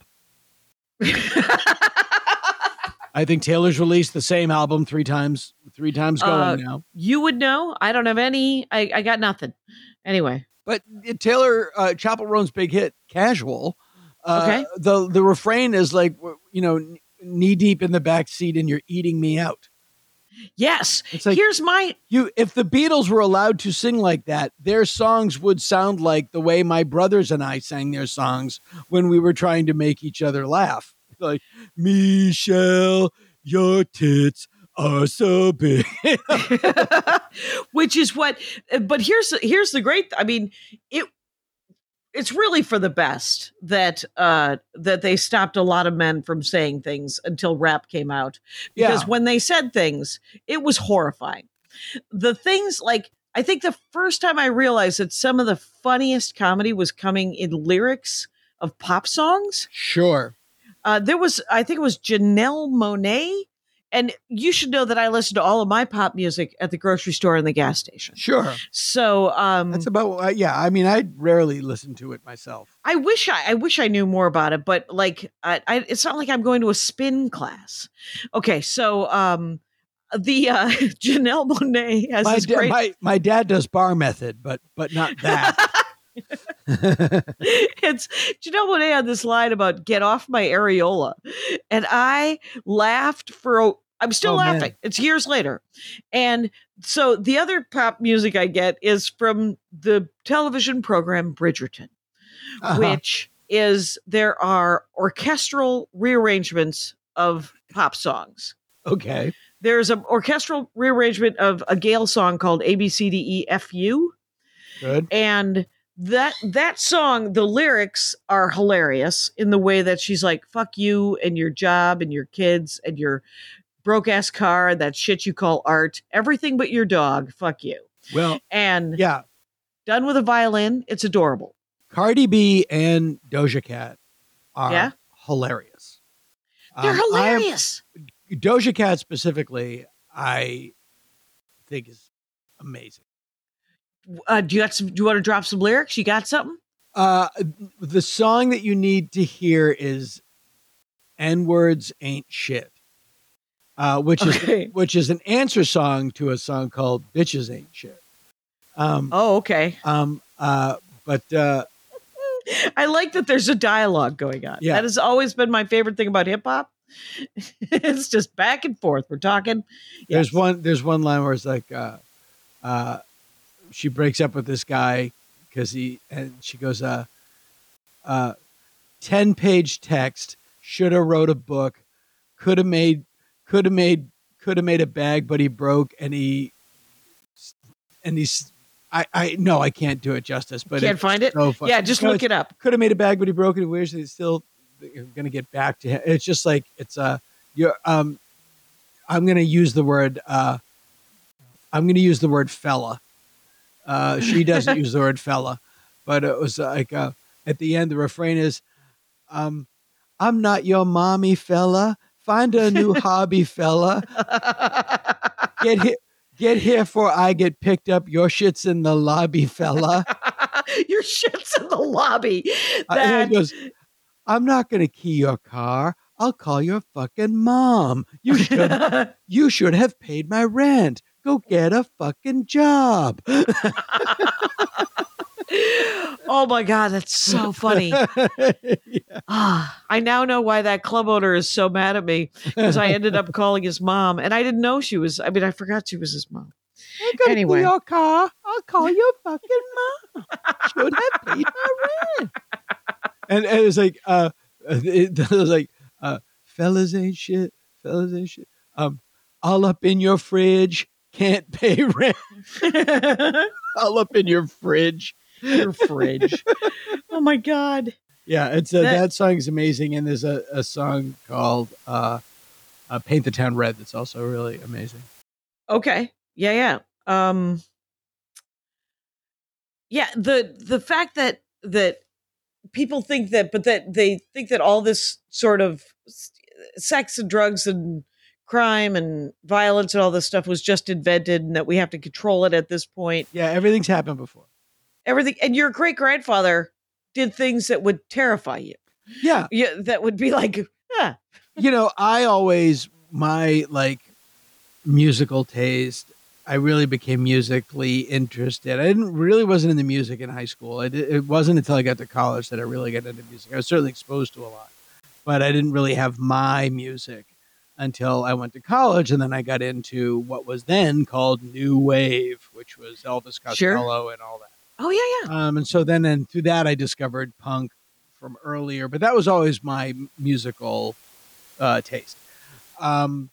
I think Taylor's released the same album three times, three times going Uh, now. You would know. I don't have any. I, I got nothing. Anyway. But uh, Taylor, uh, Chappell Roan's big hit, "Casual." Uh, Okay. The the refrain is like, you know, knee deep in the back seat, and you're eating me out. Yes. It's like, Here's my. you, if the Beatles were allowed to sing like that, their songs would sound like the way my brothers and I sang their songs when we were trying to make each other laugh. Like, Michelle, your tits are so big. Which is what. But here's here's the great. I mean, it. It's really for the best that uh, that they stopped a lot of men from saying things until rap came out. Because Yeah. when they said things, it was horrifying. The things like, I think the first time I realized that some of the funniest comedy was coming in lyrics of pop songs. Sure. Uh, there was, I think it was Janelle Monáe. And you should know that I listen to all of my pop music at the grocery store and the gas station. Sure. So um, That's about, uh, yeah. I mean, I rarely listen to it myself. I wish I, I wish I knew more about it, but like, I, I, it's not like I'm going to a spin class. Okay, so um, the uh, Janelle Monáe has My, this da- great. my, my dad does bar method, but, but not that. It's Janelle Monáe had this line about "get off my areola," and I laughed for. A, I'm still Oh, man. laughing. It's years later, and so the other pop music I get is from the television program Bridgerton, Uh-huh. which is there are orchestral rearrangements of pop songs. Okay. There's an orchestral rearrangement of a Gale song called A B C D E F U. Good. And that that song, the lyrics are hilarious in the way that she's like, fuck you and your job and your kids and your broke ass car, that shit you call art, everything but your dog, fuck you. Well, And yeah, done with a violin, it's adorable. Cardi B and Doja Cat are Yeah? hilarious. They're Um, I am- hilarious. Doja Cat specifically, I think is amazing. Uh, do you got some, do you want to drop some lyrics? You got something? Uh, the song that you need to hear is "N-words ain't shit," uh, which Okay. is which is an answer song to a song called "Bitches Ain't Shit." Um, Oh, okay. um, uh, but uh, I like that there's a dialogue going on. Yeah. That has always been my favorite thing about hip hop. It's just back and forth. We're talking. there's Yes. one there's one line where it's like, uh, uh, she breaks up with this guy because he and she goes, uh, uh, ten page text, should have wrote a book, could have made could have made could have made a bag, but he broke and he and he's I I no I can't do it justice, but Can't it's find it? so fun. Yeah, just No, look it up. could have made a bag, but he broke it. Where's he still going to get back to him? It's just like it's uh you're um I'm going to use the word uh I'm going to use the word fella. Uh, she doesn't use the word fella, but it was like uh, at the end the refrain is, um, "I'm not your mommy, fella. Find a new hobby, fella. Get here, get here before I get picked up. Your shit's in the lobby, fella." Your shit's in the lobby. Uh, and That he goes, "I'm not going to key your car. I'll call your fucking mom. You should, you should have paid my rent. Go get a fucking job." Oh my God, that's so funny. Ah, I now know why that club owner is so mad at me, because I ended up calling his mom and I didn't know she was, I mean, I forgot she was his mom. I'm gonna Anyway. key your car. I'll call your fucking mom. Should have paid my rent. And, and it was like, uh, it, it was like, uh, fellas ain't shit. Fellas ain't shit. Um, all up in your fridge. Can't pay rent. All up in your fridge. Your fridge. Oh my God. Yeah, it's uh, That- that, song is amazing, and there's a, a song called uh, uh, "Paint the Town Red" that's also really amazing. Okay. Yeah, yeah. Um Yeah, the the fact that that people think that but that they think that all this sort of s- sex and drugs and crime and violence and all this stuff was just invented and that we have to control it at this point. Yeah, everything's happened before. Everything, and your great grandfather did things that would terrify you. Yeah, Yeah, that would be like, ah, you know, I always my like musical taste. I really became musically interested. I didn't really wasn't into music in high school. I did, it wasn't until I got to college that I really got into music. I was certainly exposed to a lot, but I didn't really have my music until I went to college, and then I got into what was then called new wave, which was Elvis Sure. Costello and all that. oh yeah, yeah. Um, and so then, and through that, I discovered punk from earlier, but that was always my musical uh, taste. Um,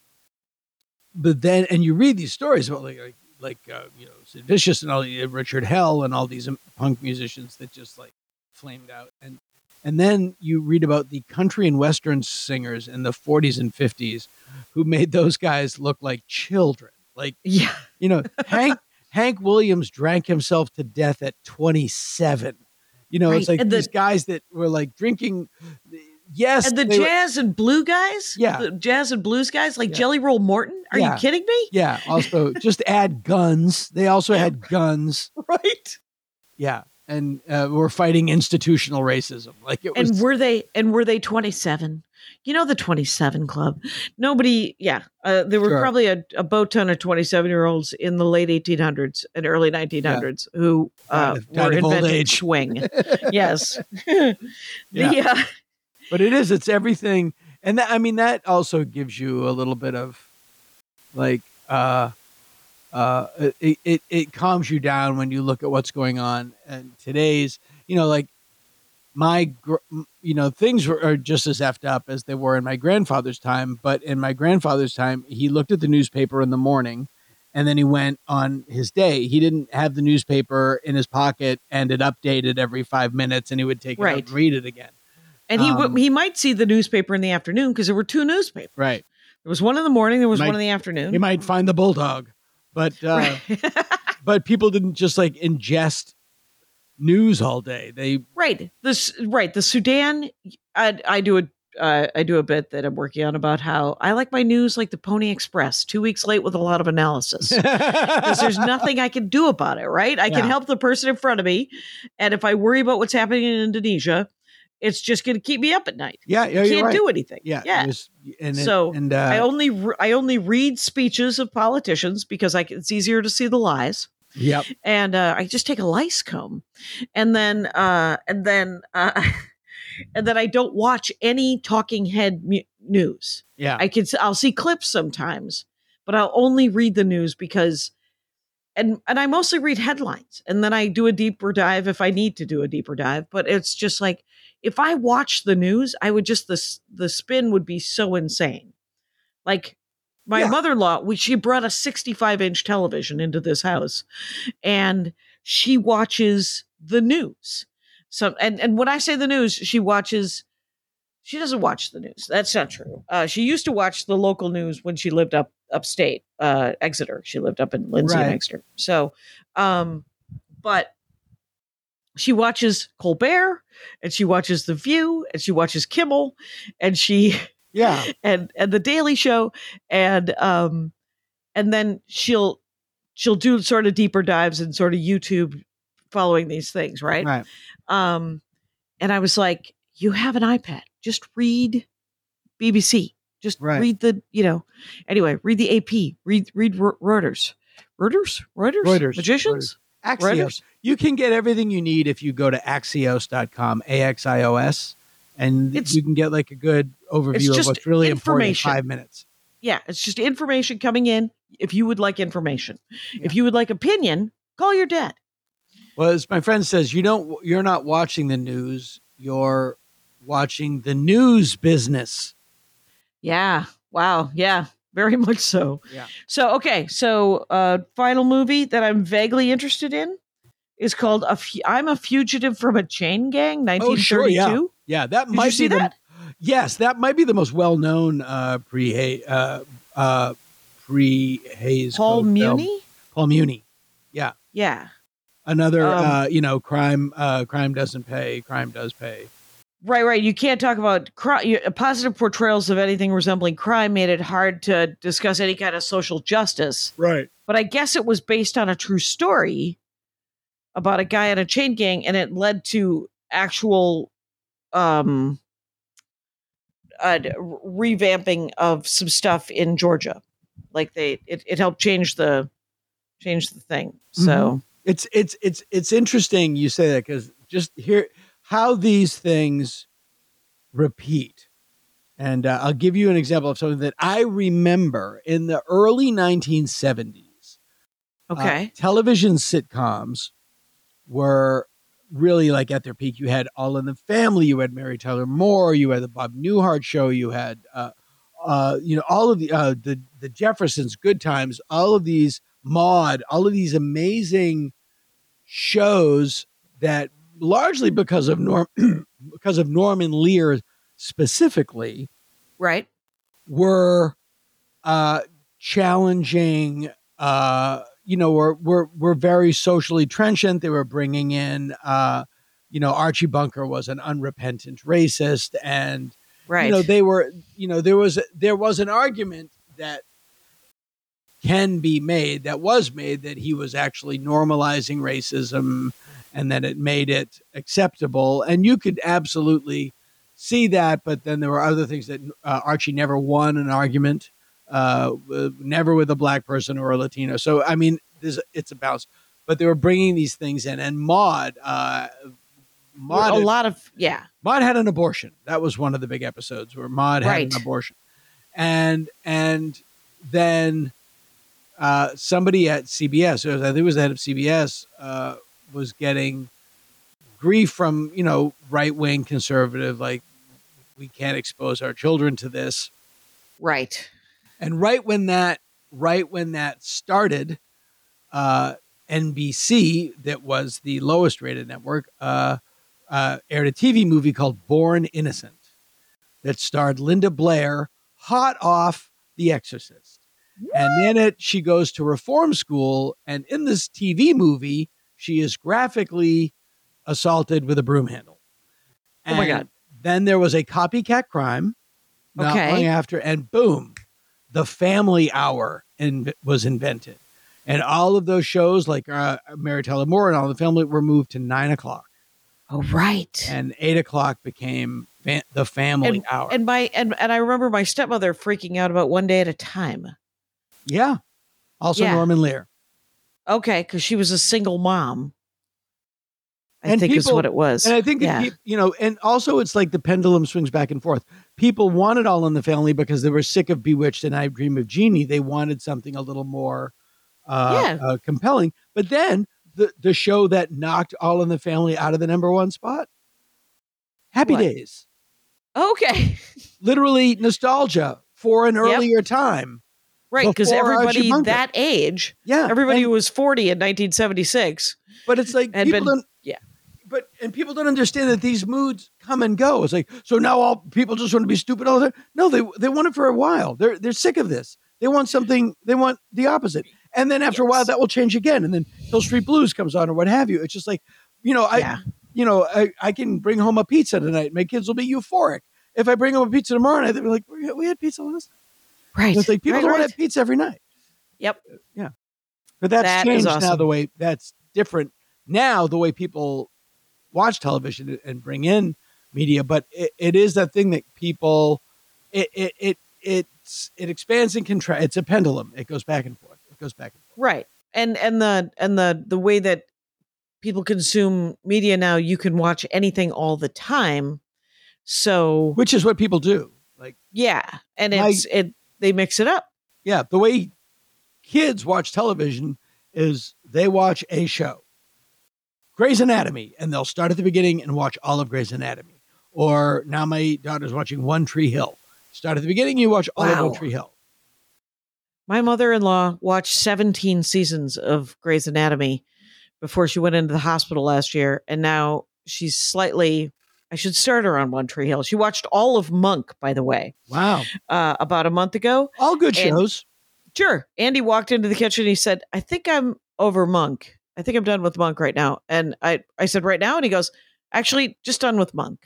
but then, and you read these stories about like, like, like uh, you know, Sid Vicious and all the Richard Hell and all these um, punk musicians that just like flamed out. And, and then you read about the country and Western singers in the forties and fifties who made those guys look like children. Like, Yeah. you know, Hank Hank Williams drank himself to death at twenty-seven. You know, it's Right, like and the- these guys that were like drinking. Yes, And the they were- jazz and blue guys? Yeah. The jazz and blues guys like Yeah. Jelly Roll Morton? Are Yeah. you kidding me? yeah. Also, just add guns. They also had guns. Right. Yeah, and uh, we're fighting institutional racism. Like it was. And were they and were they twenty-seven? You know, the twenty-seven club. Nobody, yeah. Uh, there were Sure. probably a, a boat ton of twenty-seven year olds in the late eighteen hundreds and early nineteen hundreds who uh, Died of- died were of old inventing age. swing. Yes. Yeah. The, uh, But it is. It's everything, and that, I mean that also gives you a little bit of, like, uh, uh, it, it it calms you down when you look at what's going on. And today's, you know, like my, gr- you know, things were, are just as effed up as they were in my grandfather's time. But in my grandfather's time, he looked at the newspaper in the morning, and then he went on his day. He didn't have the newspaper in his pocket and it updated every five minutes, and he would take it Right. out and read it again. And he Um, w- he might see the newspaper in the afternoon because there were two newspapers. Right. There was one in the morning. There was Might- one in the afternoon. He might find the bulldog, but uh, but people didn't just like ingest news all day. They Right. This right. The Sudan. I I do a uh, I do a bit that I'm working on about how I like my news like the Pony Express, two weeks late with a lot of analysis. Because there's nothing I can do about it. Right. I Yeah. can help the person in front of me, and if I worry about what's happening in Indonesia, it's just going to keep me up at night. yeah, yeah, I you're can't right. do anything. Yeah, Yeah. it was- and it- So and uh, I only re- I only read speeches of politicians because I can, it's easier to see the lies. yep, And uh, I just take a lice comb, and then uh, and then uh, and then I don't watch any talking head mu- news. yeah, I can s- I'll see clips sometimes, but I'll only read the news because and and I mostly read headlines, and then I do a deeper dive if I need to do a deeper dive. But it's just like if I watch the news, I would just the s- the spin would be so insane. Like my Yeah. mother-in-law, we she brought a sixty-five inch television into this house, and she watches the news. So and and when I say the news, she watches. She doesn't watch the news. That's not true. Uh, she used to watch the local news when she lived up upstate, uh, Exeter. She lived up in Lindsay and Right. Exeter. So, um, but she watches Colbert, and she watches The View, and she watches Kimmel, and she yeah, and and The Daily Show, and um, and then she'll she'll do sort of deeper dives and sort of YouTube following these things, right? right. Um, and I was like, you have an iPad. Just read B B C. Just Right. read the, you know, anyway, read the A P. Read read Re- Reuters. Reuters? Reuters? Reuters. Magicians? Axios. Reuters? You can get everything you need if you go to axios dot com, A X I O S, and It's- you can get like a good overview of just what's really important in information. five minutes. Yeah, it's just information coming in if you would like information. Yeah. If you would like opinion, call your dad. Well, as my friend says, you don't. You're not watching the news. You're watching the news business. Yeah. Wow. Yeah. Very much so. Yeah. So, okay. So, uh, final movie that I'm vaguely interested in is called a Fu- I'm a Fugitive from a Chain Gang, nineteen thirty-two. sure, yeah. Yeah, that Did might you see be the, that? Yes, that might be the most well-known uh, pre uh, uh, pre Hayes Paul Code film. Muni? Paul Muni. Yeah. Another, Um, uh, you know, crime. Uh, crime doesn't pay. Crime does pay. Right, right. You can't talk about cri- positive portrayals of anything resembling crime made it hard to discuss any kind of social justice. Right. But I guess it was based on a true story about a guy in a chain gang, and it led to actual um, uh, revamping of some stuff in Georgia. Like they, it, it helped change the change the thing. So It's it's it's it's interesting you say that because just hear how these things repeat. And uh, I'll give you an example of something that I remember in the early nineteen seventies. okay, Uh, television sitcoms were really like at their peak. You had All in the Family, you had Mary Tyler Moore, you had the Bob Newhart Show, you had uh, uh, you know all of the uh, the the Jeffersons, Good Times, all of these Maude, all of these amazing shows that largely because of Norm because of Norman Lear specifically right, were uh, challenging. Uh, you know, were were were very socially trenchant. They were bringing in, uh, you know, Archie Bunker was an unrepentant racist, and right. you know they were. You know, there was there was an argument that can be made that was made that he was actually normalizing racism, and that it made it acceptable, and you could absolutely see that. But then there were other things that uh, Archie never won an argument. Uh, never with a black person or a Latino. So, I mean, there's, it's a balance. But they were bringing these things in. And Maude, uh, Maude, a had, lot of yeah, Maude had an abortion. That was one of the big episodes where Maude had Right. an abortion. And and then uh, somebody at C B S, it was, I think it was the head of C B S, uh, was getting grief from, you know, right-wing conservative, like, we can't expose our children to this. right, And right when that right when that started, uh, N B C, that was the lowest rated network, uh, uh, aired a T V movie called Born Innocent that starred Linda Blair, hot off The Exorcist. And in it, she goes to reform school. And in this T V movie, she is graphically assaulted with a broom handle. And Oh my God. Then there was a copycat crime not Okay. long after. And boom, the Family Hour in, was invented. And all of those shows like uh, Mary Tyler Moore and All in the Family were moved to nine o'clock. Oh, right. And eight o'clock became fa- the Family And, Hour. and my and, and I remember my stepmother freaking out about One Day at a Time. Yeah. Also Yeah. Norman Lear. Okay, because she was a single mom. I And think is people- what it was. And I think, that yeah. peop- you know, and also it's like the pendulum swings back and forth. People wanted All in the Family because they were sick of Bewitched and I Dream of Jeannie. They wanted something a little more uh, Yeah. uh, compelling. But then the, the show that knocked All in the Family out of the number one spot, Happy What? Days. Okay. Literally nostalgia for an Yep. earlier time. Right, because Before everybody Archie Bunker. that age, Yeah. everybody and- who was forty in nineteen seventy-six. But it's like Had people been- don't. yeah. But and people don't understand that these moods come and go. It's like so now all people just want to be stupid all the time. No, they they want it for a while. They're they're sick of this. They want something. They want the opposite. And then after a while, Yes. that will change again. And then Hill Street Blues comes on or what have you. It's just like, you know, I Yeah. you know I, I can bring home a pizza tonight. My kids will be euphoric. If I bring home a pizza tomorrow night, they'll be like, we we had pizza last night. Right. It's like people right, don't want right. to have pizza every night. Yep. But that's That is changed now. awesome. The way that's different now. The way people watch television and bring in media, but it, it is that thing that people it it it it's, it expands and contracts. It's a pendulum. It goes back and forth. It goes back and forth. Right. And and the and the the way that people consume media now, you can watch anything all the time. So Which is what people do. Like yeah, and My- it's it they mix it up. yeah, the way kids watch television is they watch a show, Grey's Anatomy, and they'll start at the beginning and watch all of Grey's Anatomy. Or now my daughter's watching One Tree Hill. Start at the beginning, you watch all of Wow. One Tree Hill. My mother-in-law watched seventeen seasons of Grey's Anatomy before she went into the hospital last year, and now she's slightly. I should start her on One Tree Hill. She watched all of Monk, by the way, Wow. uh, about a month ago. All good And- shows. Sure. Andy walked into the kitchen. He said, I think I'm over Monk. I think I'm done with Monk right now. And I, I said, right now? And he goes, actually, just done with Monk.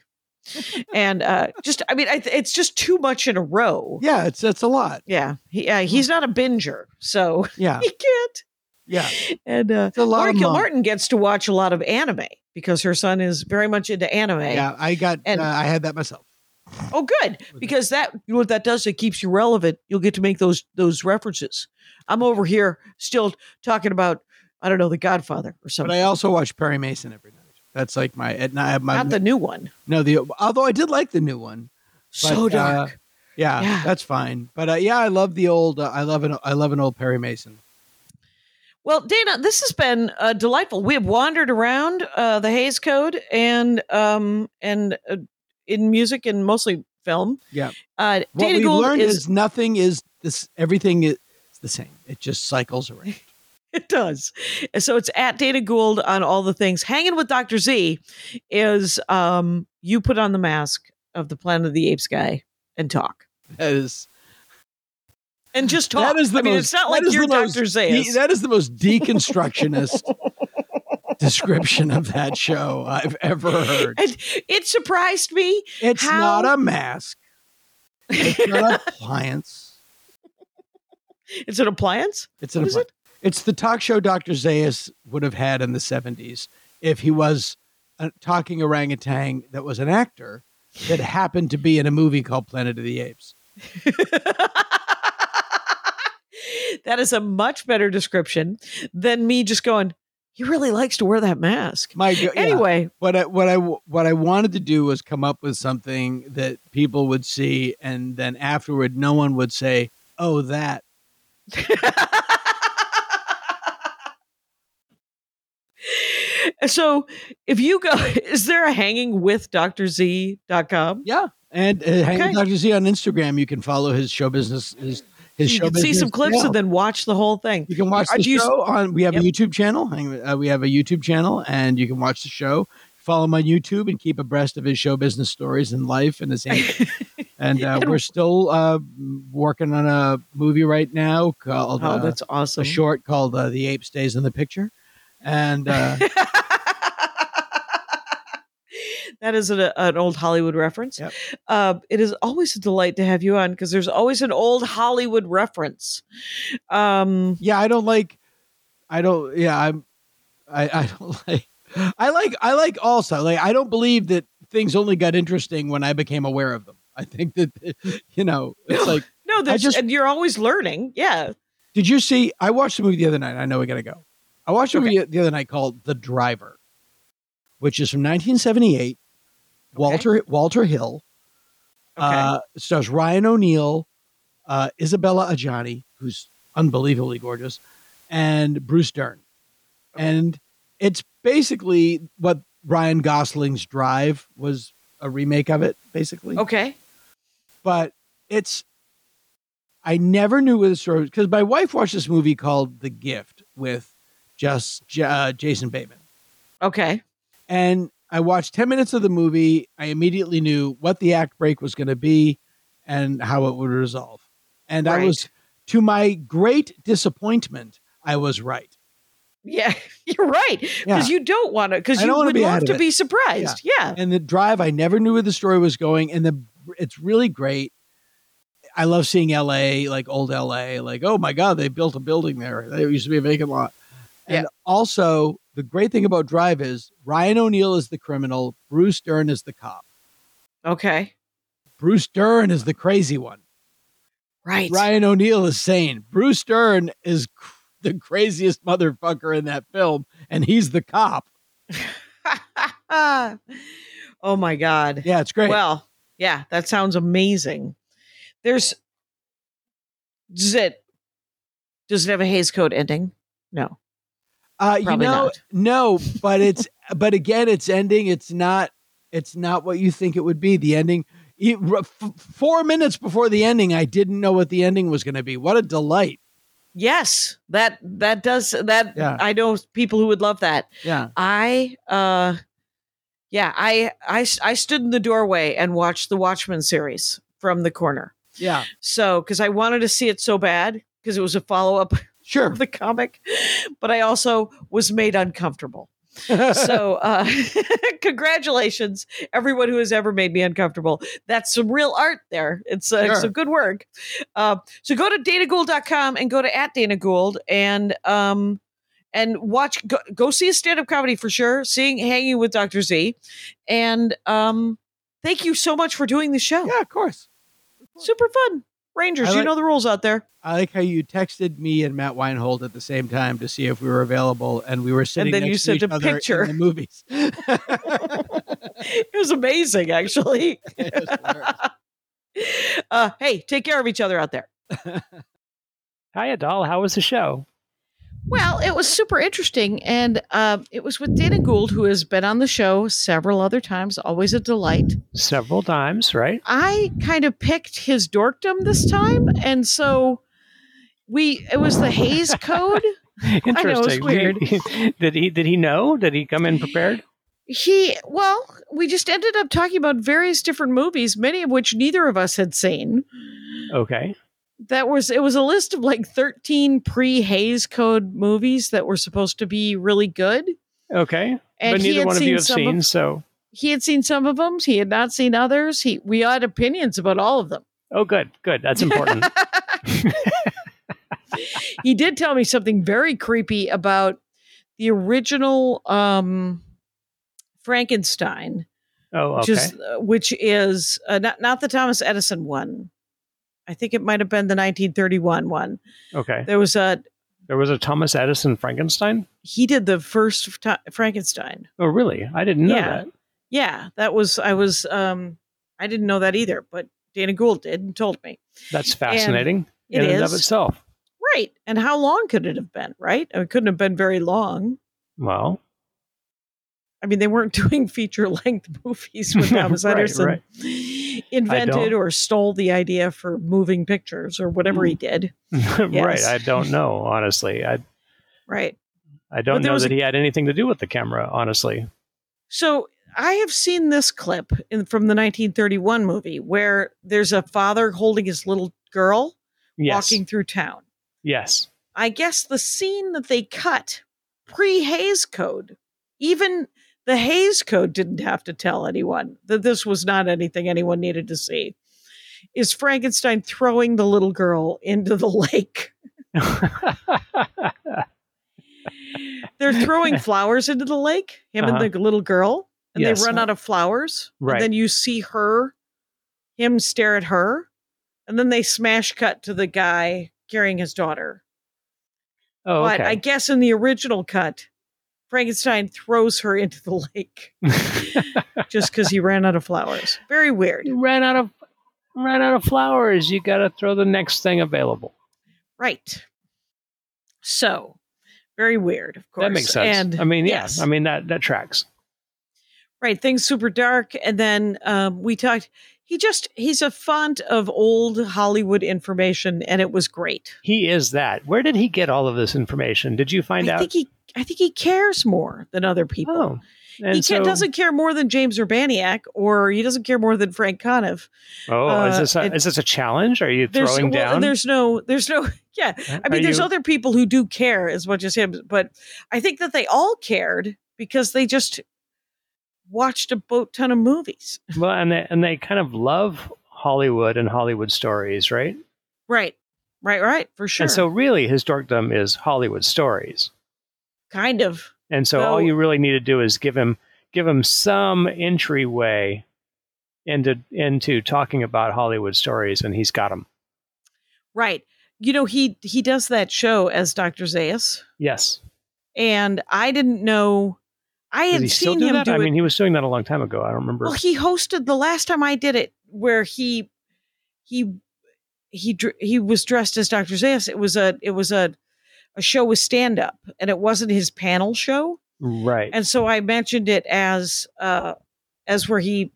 and uh, just, I mean, I, it's just too much in a row. Yeah, it's that's a lot. Yeah. He, uh, he's not a binger. So Yeah, he can't. yeah. And uh, It's a lot Lori of Monk. Kilmartin gets to watch a lot of anime because her son is very much into anime. Yeah, I got. And- uh, I had that myself. Oh, good. Because that, you know what that does? It keeps you relevant. You'll get to make those those references. I'm over here still talking about, I don't know, The Godfather or But something. I also watch Perry Mason every night. That's like my. At night, my Not the new one. no the. Although I did like the new one. So But, uh, dark. Yeah, Yeah. that's fine. But uh, yeah, I love the old. Uh, I love an. I love an old Perry Mason. Well, Dana, this has been uh, delightful. We have wandered around uh, the Hays Code and um, and uh, in music and mostly film. Yeah. Uh, What Dana we've Gould learned is, is, nothing is this. Everything is the same. It just cycles around. it does. So it's at Dana Gould on all the things. Hanging with Doctor Z is um, you put on the mask of the Planet of the Apes guy and talk. That is. And just talk. That is the I mean, most, it's not that like is you're the most Doctor de- Zayas. that is the most deconstructionist description of that show I've ever heard. And it surprised me. It's how- not a mask. It's not an appliance. It's an appliance? It's an What is appliance. It's the talk show Doctor Zayas would have had in the seventies if he was a talking orangutan that was an actor that happened to be in a movie called Planet of the Apes. That is a much better description than me just going, he really likes to wear that mask. My go- yeah. Anyway, what I what I what I wanted to do was come up with something that people would see, and then afterward, no one would say, "Oh, that." so if you go, is there a hanging with Dr Z dot com? Yeah, and uh, hang Okay. with Doctor Z on Instagram. You can follow his show business, his His you show can see some business, clips yeah. and then watch the whole thing. You can watch Are the you- show on. We have Yep. a YouTube channel. Uh, we have a YouTube channel, and you can watch the show. Follow him on YouTube and keep abreast of his show business stories and life and his. And uh, we're still uh, working on a movie right now called. Oh, uh, that's awesome. A short called uh, "The Ape Stays in the Picture," and. Uh, That is an, an old Hollywood reference. Yep. Uh, it is always a delight to have you on because there's always an old Hollywood reference. Um, yeah, I don't like. I don't. Yeah, I'm. I, I don't like. I like. I like also like. I don't believe that things only got interesting when I became aware of them. I think that you know it's like. no, there's, just- and you're always learning. Yeah. Did you see? I watched the movie the other night. I know we got to go. I watched a movie the other night called The Driver, which is from nineteen seventy-eight. Walter Walter Hill. Okay. Uh, stars Ryan O'Neal, uh, Isabella Adjani, who's unbelievably gorgeous, and Bruce Dern. And it's basically what Ryan Gosling's Drive was, a remake of it, basically. Okay. But it's, I never knew where the story was, because my wife watched this movie called The Gift with just uh, Jason Bateman. Okay. And I watched ten minutes of the movie. I immediately knew what the act break was going to be and how it would resolve. And Right. I was, to my great disappointment, I was right. Yeah, you're right. Because Yeah. you don't want to, because I you don't wanna would be ahead love of to it. be surprised. Yeah. And the Drive, I never knew where the story was going. And the it's really great. I love seeing L A, like old L A, like, oh my God, they built a building there. There used to be a vacant lot. And Yeah. also, the great thing about Drive is Ryan O'Neal is the criminal. Bruce Dern is the cop. Okay. Bruce Dern is the crazy one. Right. Ryan O'Neal is sane. Bruce Dern is cr- the craziest motherfucker in that film, and he's the cop. Oh my God. Yeah, it's great. Well, yeah, that sounds amazing. There's, does it, does it have a Hays Code ending? No. uh, you probably know, not. no, but it's, but again, it's ending. It's not, it's not what you think it would be. The ending, it, f- four minutes before the ending, I didn't know what the ending was going to be. What a delight. Yes, that, that does, that, Yeah. I know people who would love that. Yeah. I, uh, yeah, I, I, I stood in the doorway and watched the Watchmen series from the corner. Yeah. So, because I wanted to see it so bad, because it was a follow up Sure. of the comic, but I also was made uncomfortable. So, uh, congratulations, everyone who has ever made me uncomfortable. That's some real art there. It's uh, Sure. some good work. Uh, so go to dana gould dot com and go to at Dana Gould and um and watch. Go, go see a stand up comedy for sure. Seeing Hanging with Doctor Z, and um, thank you so much for doing the show. Yeah, of course. Super fun. Rangers, I you like- know the rules out there. I like how you texted me and Matt Weinhold at the same time to see if we were available, and we were sitting then you next to sent each a other picture. in the movies. It was amazing, actually. uh, hey, take care of each other out there. Hiya, doll. How was the show? Well, it was super interesting, and uh, it was with Dana Gould, who has been on the show several other times. Always a delight. Several times, right? I kind of picked his dorkdom this time, and so we it was the Hays Code. Interesting. I know, it's weird. Did he did he know? Did he come in prepared? He well, we just ended up talking about various different movies, many of which neither of us had seen. Okay. That was it was a list of like thirteen pre-Hays Code movies that were supposed to be really good. Okay. And but he neither had one of seen you have some seen, of- so He had seen some of them. He had not seen others. He we had opinions about all of them. oh good, good. That's important. He did tell me something very creepy about the original um, Frankenstein, Oh, which okay. is uh, which is uh, not not the Thomas Edison one. I think it might have been the nineteen thirty-one one. Okay. There was a There was a Thomas Edison Frankenstein? he did the first t- Frankenstein. Oh, really? I didn't know Yeah. that. Yeah, that was I was um I didn't know that either, but Dana Gould did and told me. That's fascinating it in and of is. itself. Right. And how long could it have been, right? It couldn't have been very long. Well, I mean, they weren't doing feature length movies with Thomas Right, Edison. right. invented or stole the idea for moving pictures or whatever he did. Right. Yes. I don't know, honestly. I Right. I don't But there know was that a- he had anything to do with the camera, honestly. So I have seen this clip in, from the nineteen thirty-one movie where there's a father holding his little girl Yes. walking through town. Yes. I guess the scene that they cut pre-Hays Code, even the Hays Code didn't have to tell anyone that this was not anything anyone needed to see, is Frankenstein throwing the little girl into the lake. They're throwing flowers into the lake, him Uh-huh. and the little girl, and Yes. they run out of flowers. Right. And then you see her, him stare at her, and then they smash cut to the guy carrying his daughter. Oh, But okay. I guess in the original cut, Frankenstein throws her into the lake just because he ran out of flowers. Very weird. You ran out of ran out of flowers. You got to throw the next thing available. Right. So, very weird, of course. That makes sense. And I mean, yeah. yes. I mean that that tracks. Right. Things super dark. And then um, we talked, he just, he's a font of old Hollywood information, and it was great. He is that. Where did he get all of this information? Did you find I out? think he, I think he cares more than other people. Oh, and he so, can, doesn't care more than James Urbaniak, or he doesn't care more than Frank Conniff. Oh, is uh, this a, and- is this a challenge? Are you There's, throwing well, down? there's no, there's no, yeah. I Are mean, there's you- other people who do care as much as him, but I think that they all cared because they just watched a boat ton of movies. Well, and they, and they kind of love Hollywood and Hollywood stories, right? Right, right, right, for sure. And so, really, his dorkdom is Hollywood stories. kind of. And so, So- all you really need to do is give him give him some entryway into into talking about Hollywood stories, and he's got them. Right. You know, he he does that show as Doctor Zaius, Yes. and I didn't know. I Does had he still seen do him that? do I it. mean, he was doing that a long time ago. I don't remember. Well, he hosted the last time I did it, where he he he dr- he was dressed as Doctor Zaius. It was a it was a a show with stand up, and it wasn't his panel show. Right. And so I mentioned it as uh as where he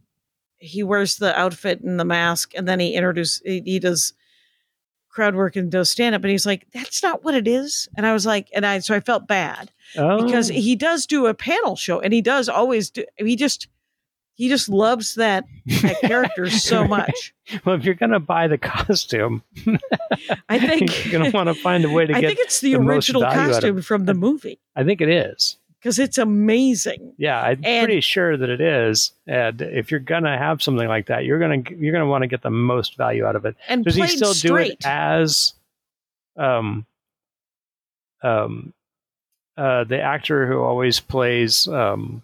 he wears the outfit and the mask, and then he introduces he, he does crowd work and does stand up, and he's like, "That's not what it is." And I was like, and I so I felt bad. oh. Because he does do a panel show, and he does always do. He just he just loves that that character so much. Well, if you're going to buy the costume, I think you're going to want to find a way to I get. think it's the, the most original value out of costume it. from the movie I think it is. because it's amazing. Yeah, I'm And- pretty sure that it is. And if you're going to have something like that, you're going to you're going to want to get the most value out of it. And Does he played still do straight. it as um um uh the actor who always plays um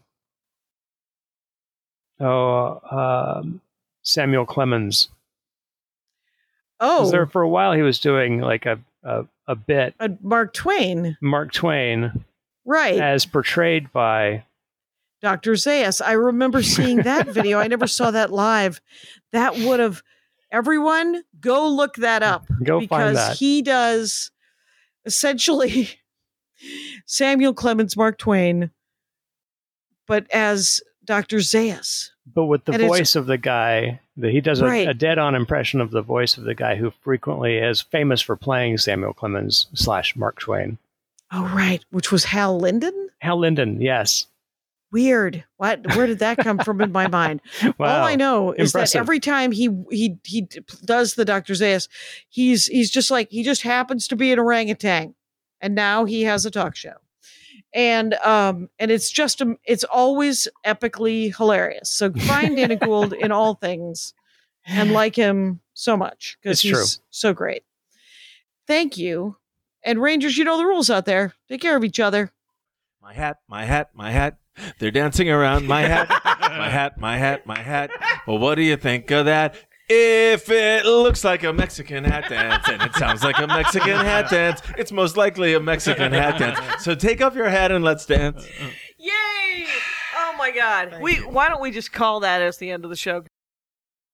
oh um Samuel Clemens? 'Cause Oh, there for a while he was doing like a a, a bit uh, Mark Twain, Mark Twain right? as portrayed by Doctor Zaius. I remember seeing that video. I never saw that live. That would have everyone go look that up. Go because find that. he does essentially Samuel Clemens, Mark Twain, but as Doctor Zaius. But with the And it's- voice of the guy, that he does a, Right. a dead-on impression of the voice of the guy who frequently is famous for playing Samuel Clemens slash Mark Twain. Oh, right. Which was Hal Linden? Hal Linden, yes. Weird. What? Where did that come from in my mind? Wow. All I know is Impressive. that every time he he he d- does the Doctor Zaius, he's he's just like he just happens to be an orangutan, and now he has a talk show, and um and it's just um, it's always epically hilarious. So find Dana Gould in all things, and like him so much because It's he's true. so great. Thank you, and Rangers, you know the rules out there. Take care of each other. My hat, my hat, my hat. They're dancing around my hat, my hat, my hat, my hat. Well, what do you think of that? If it looks like a Mexican hat dance and it sounds like a Mexican hat dance, it's most likely a Mexican hat dance. So take off your hat and let's dance. Yay! Oh my God. We why don't we just call that as the end of the show?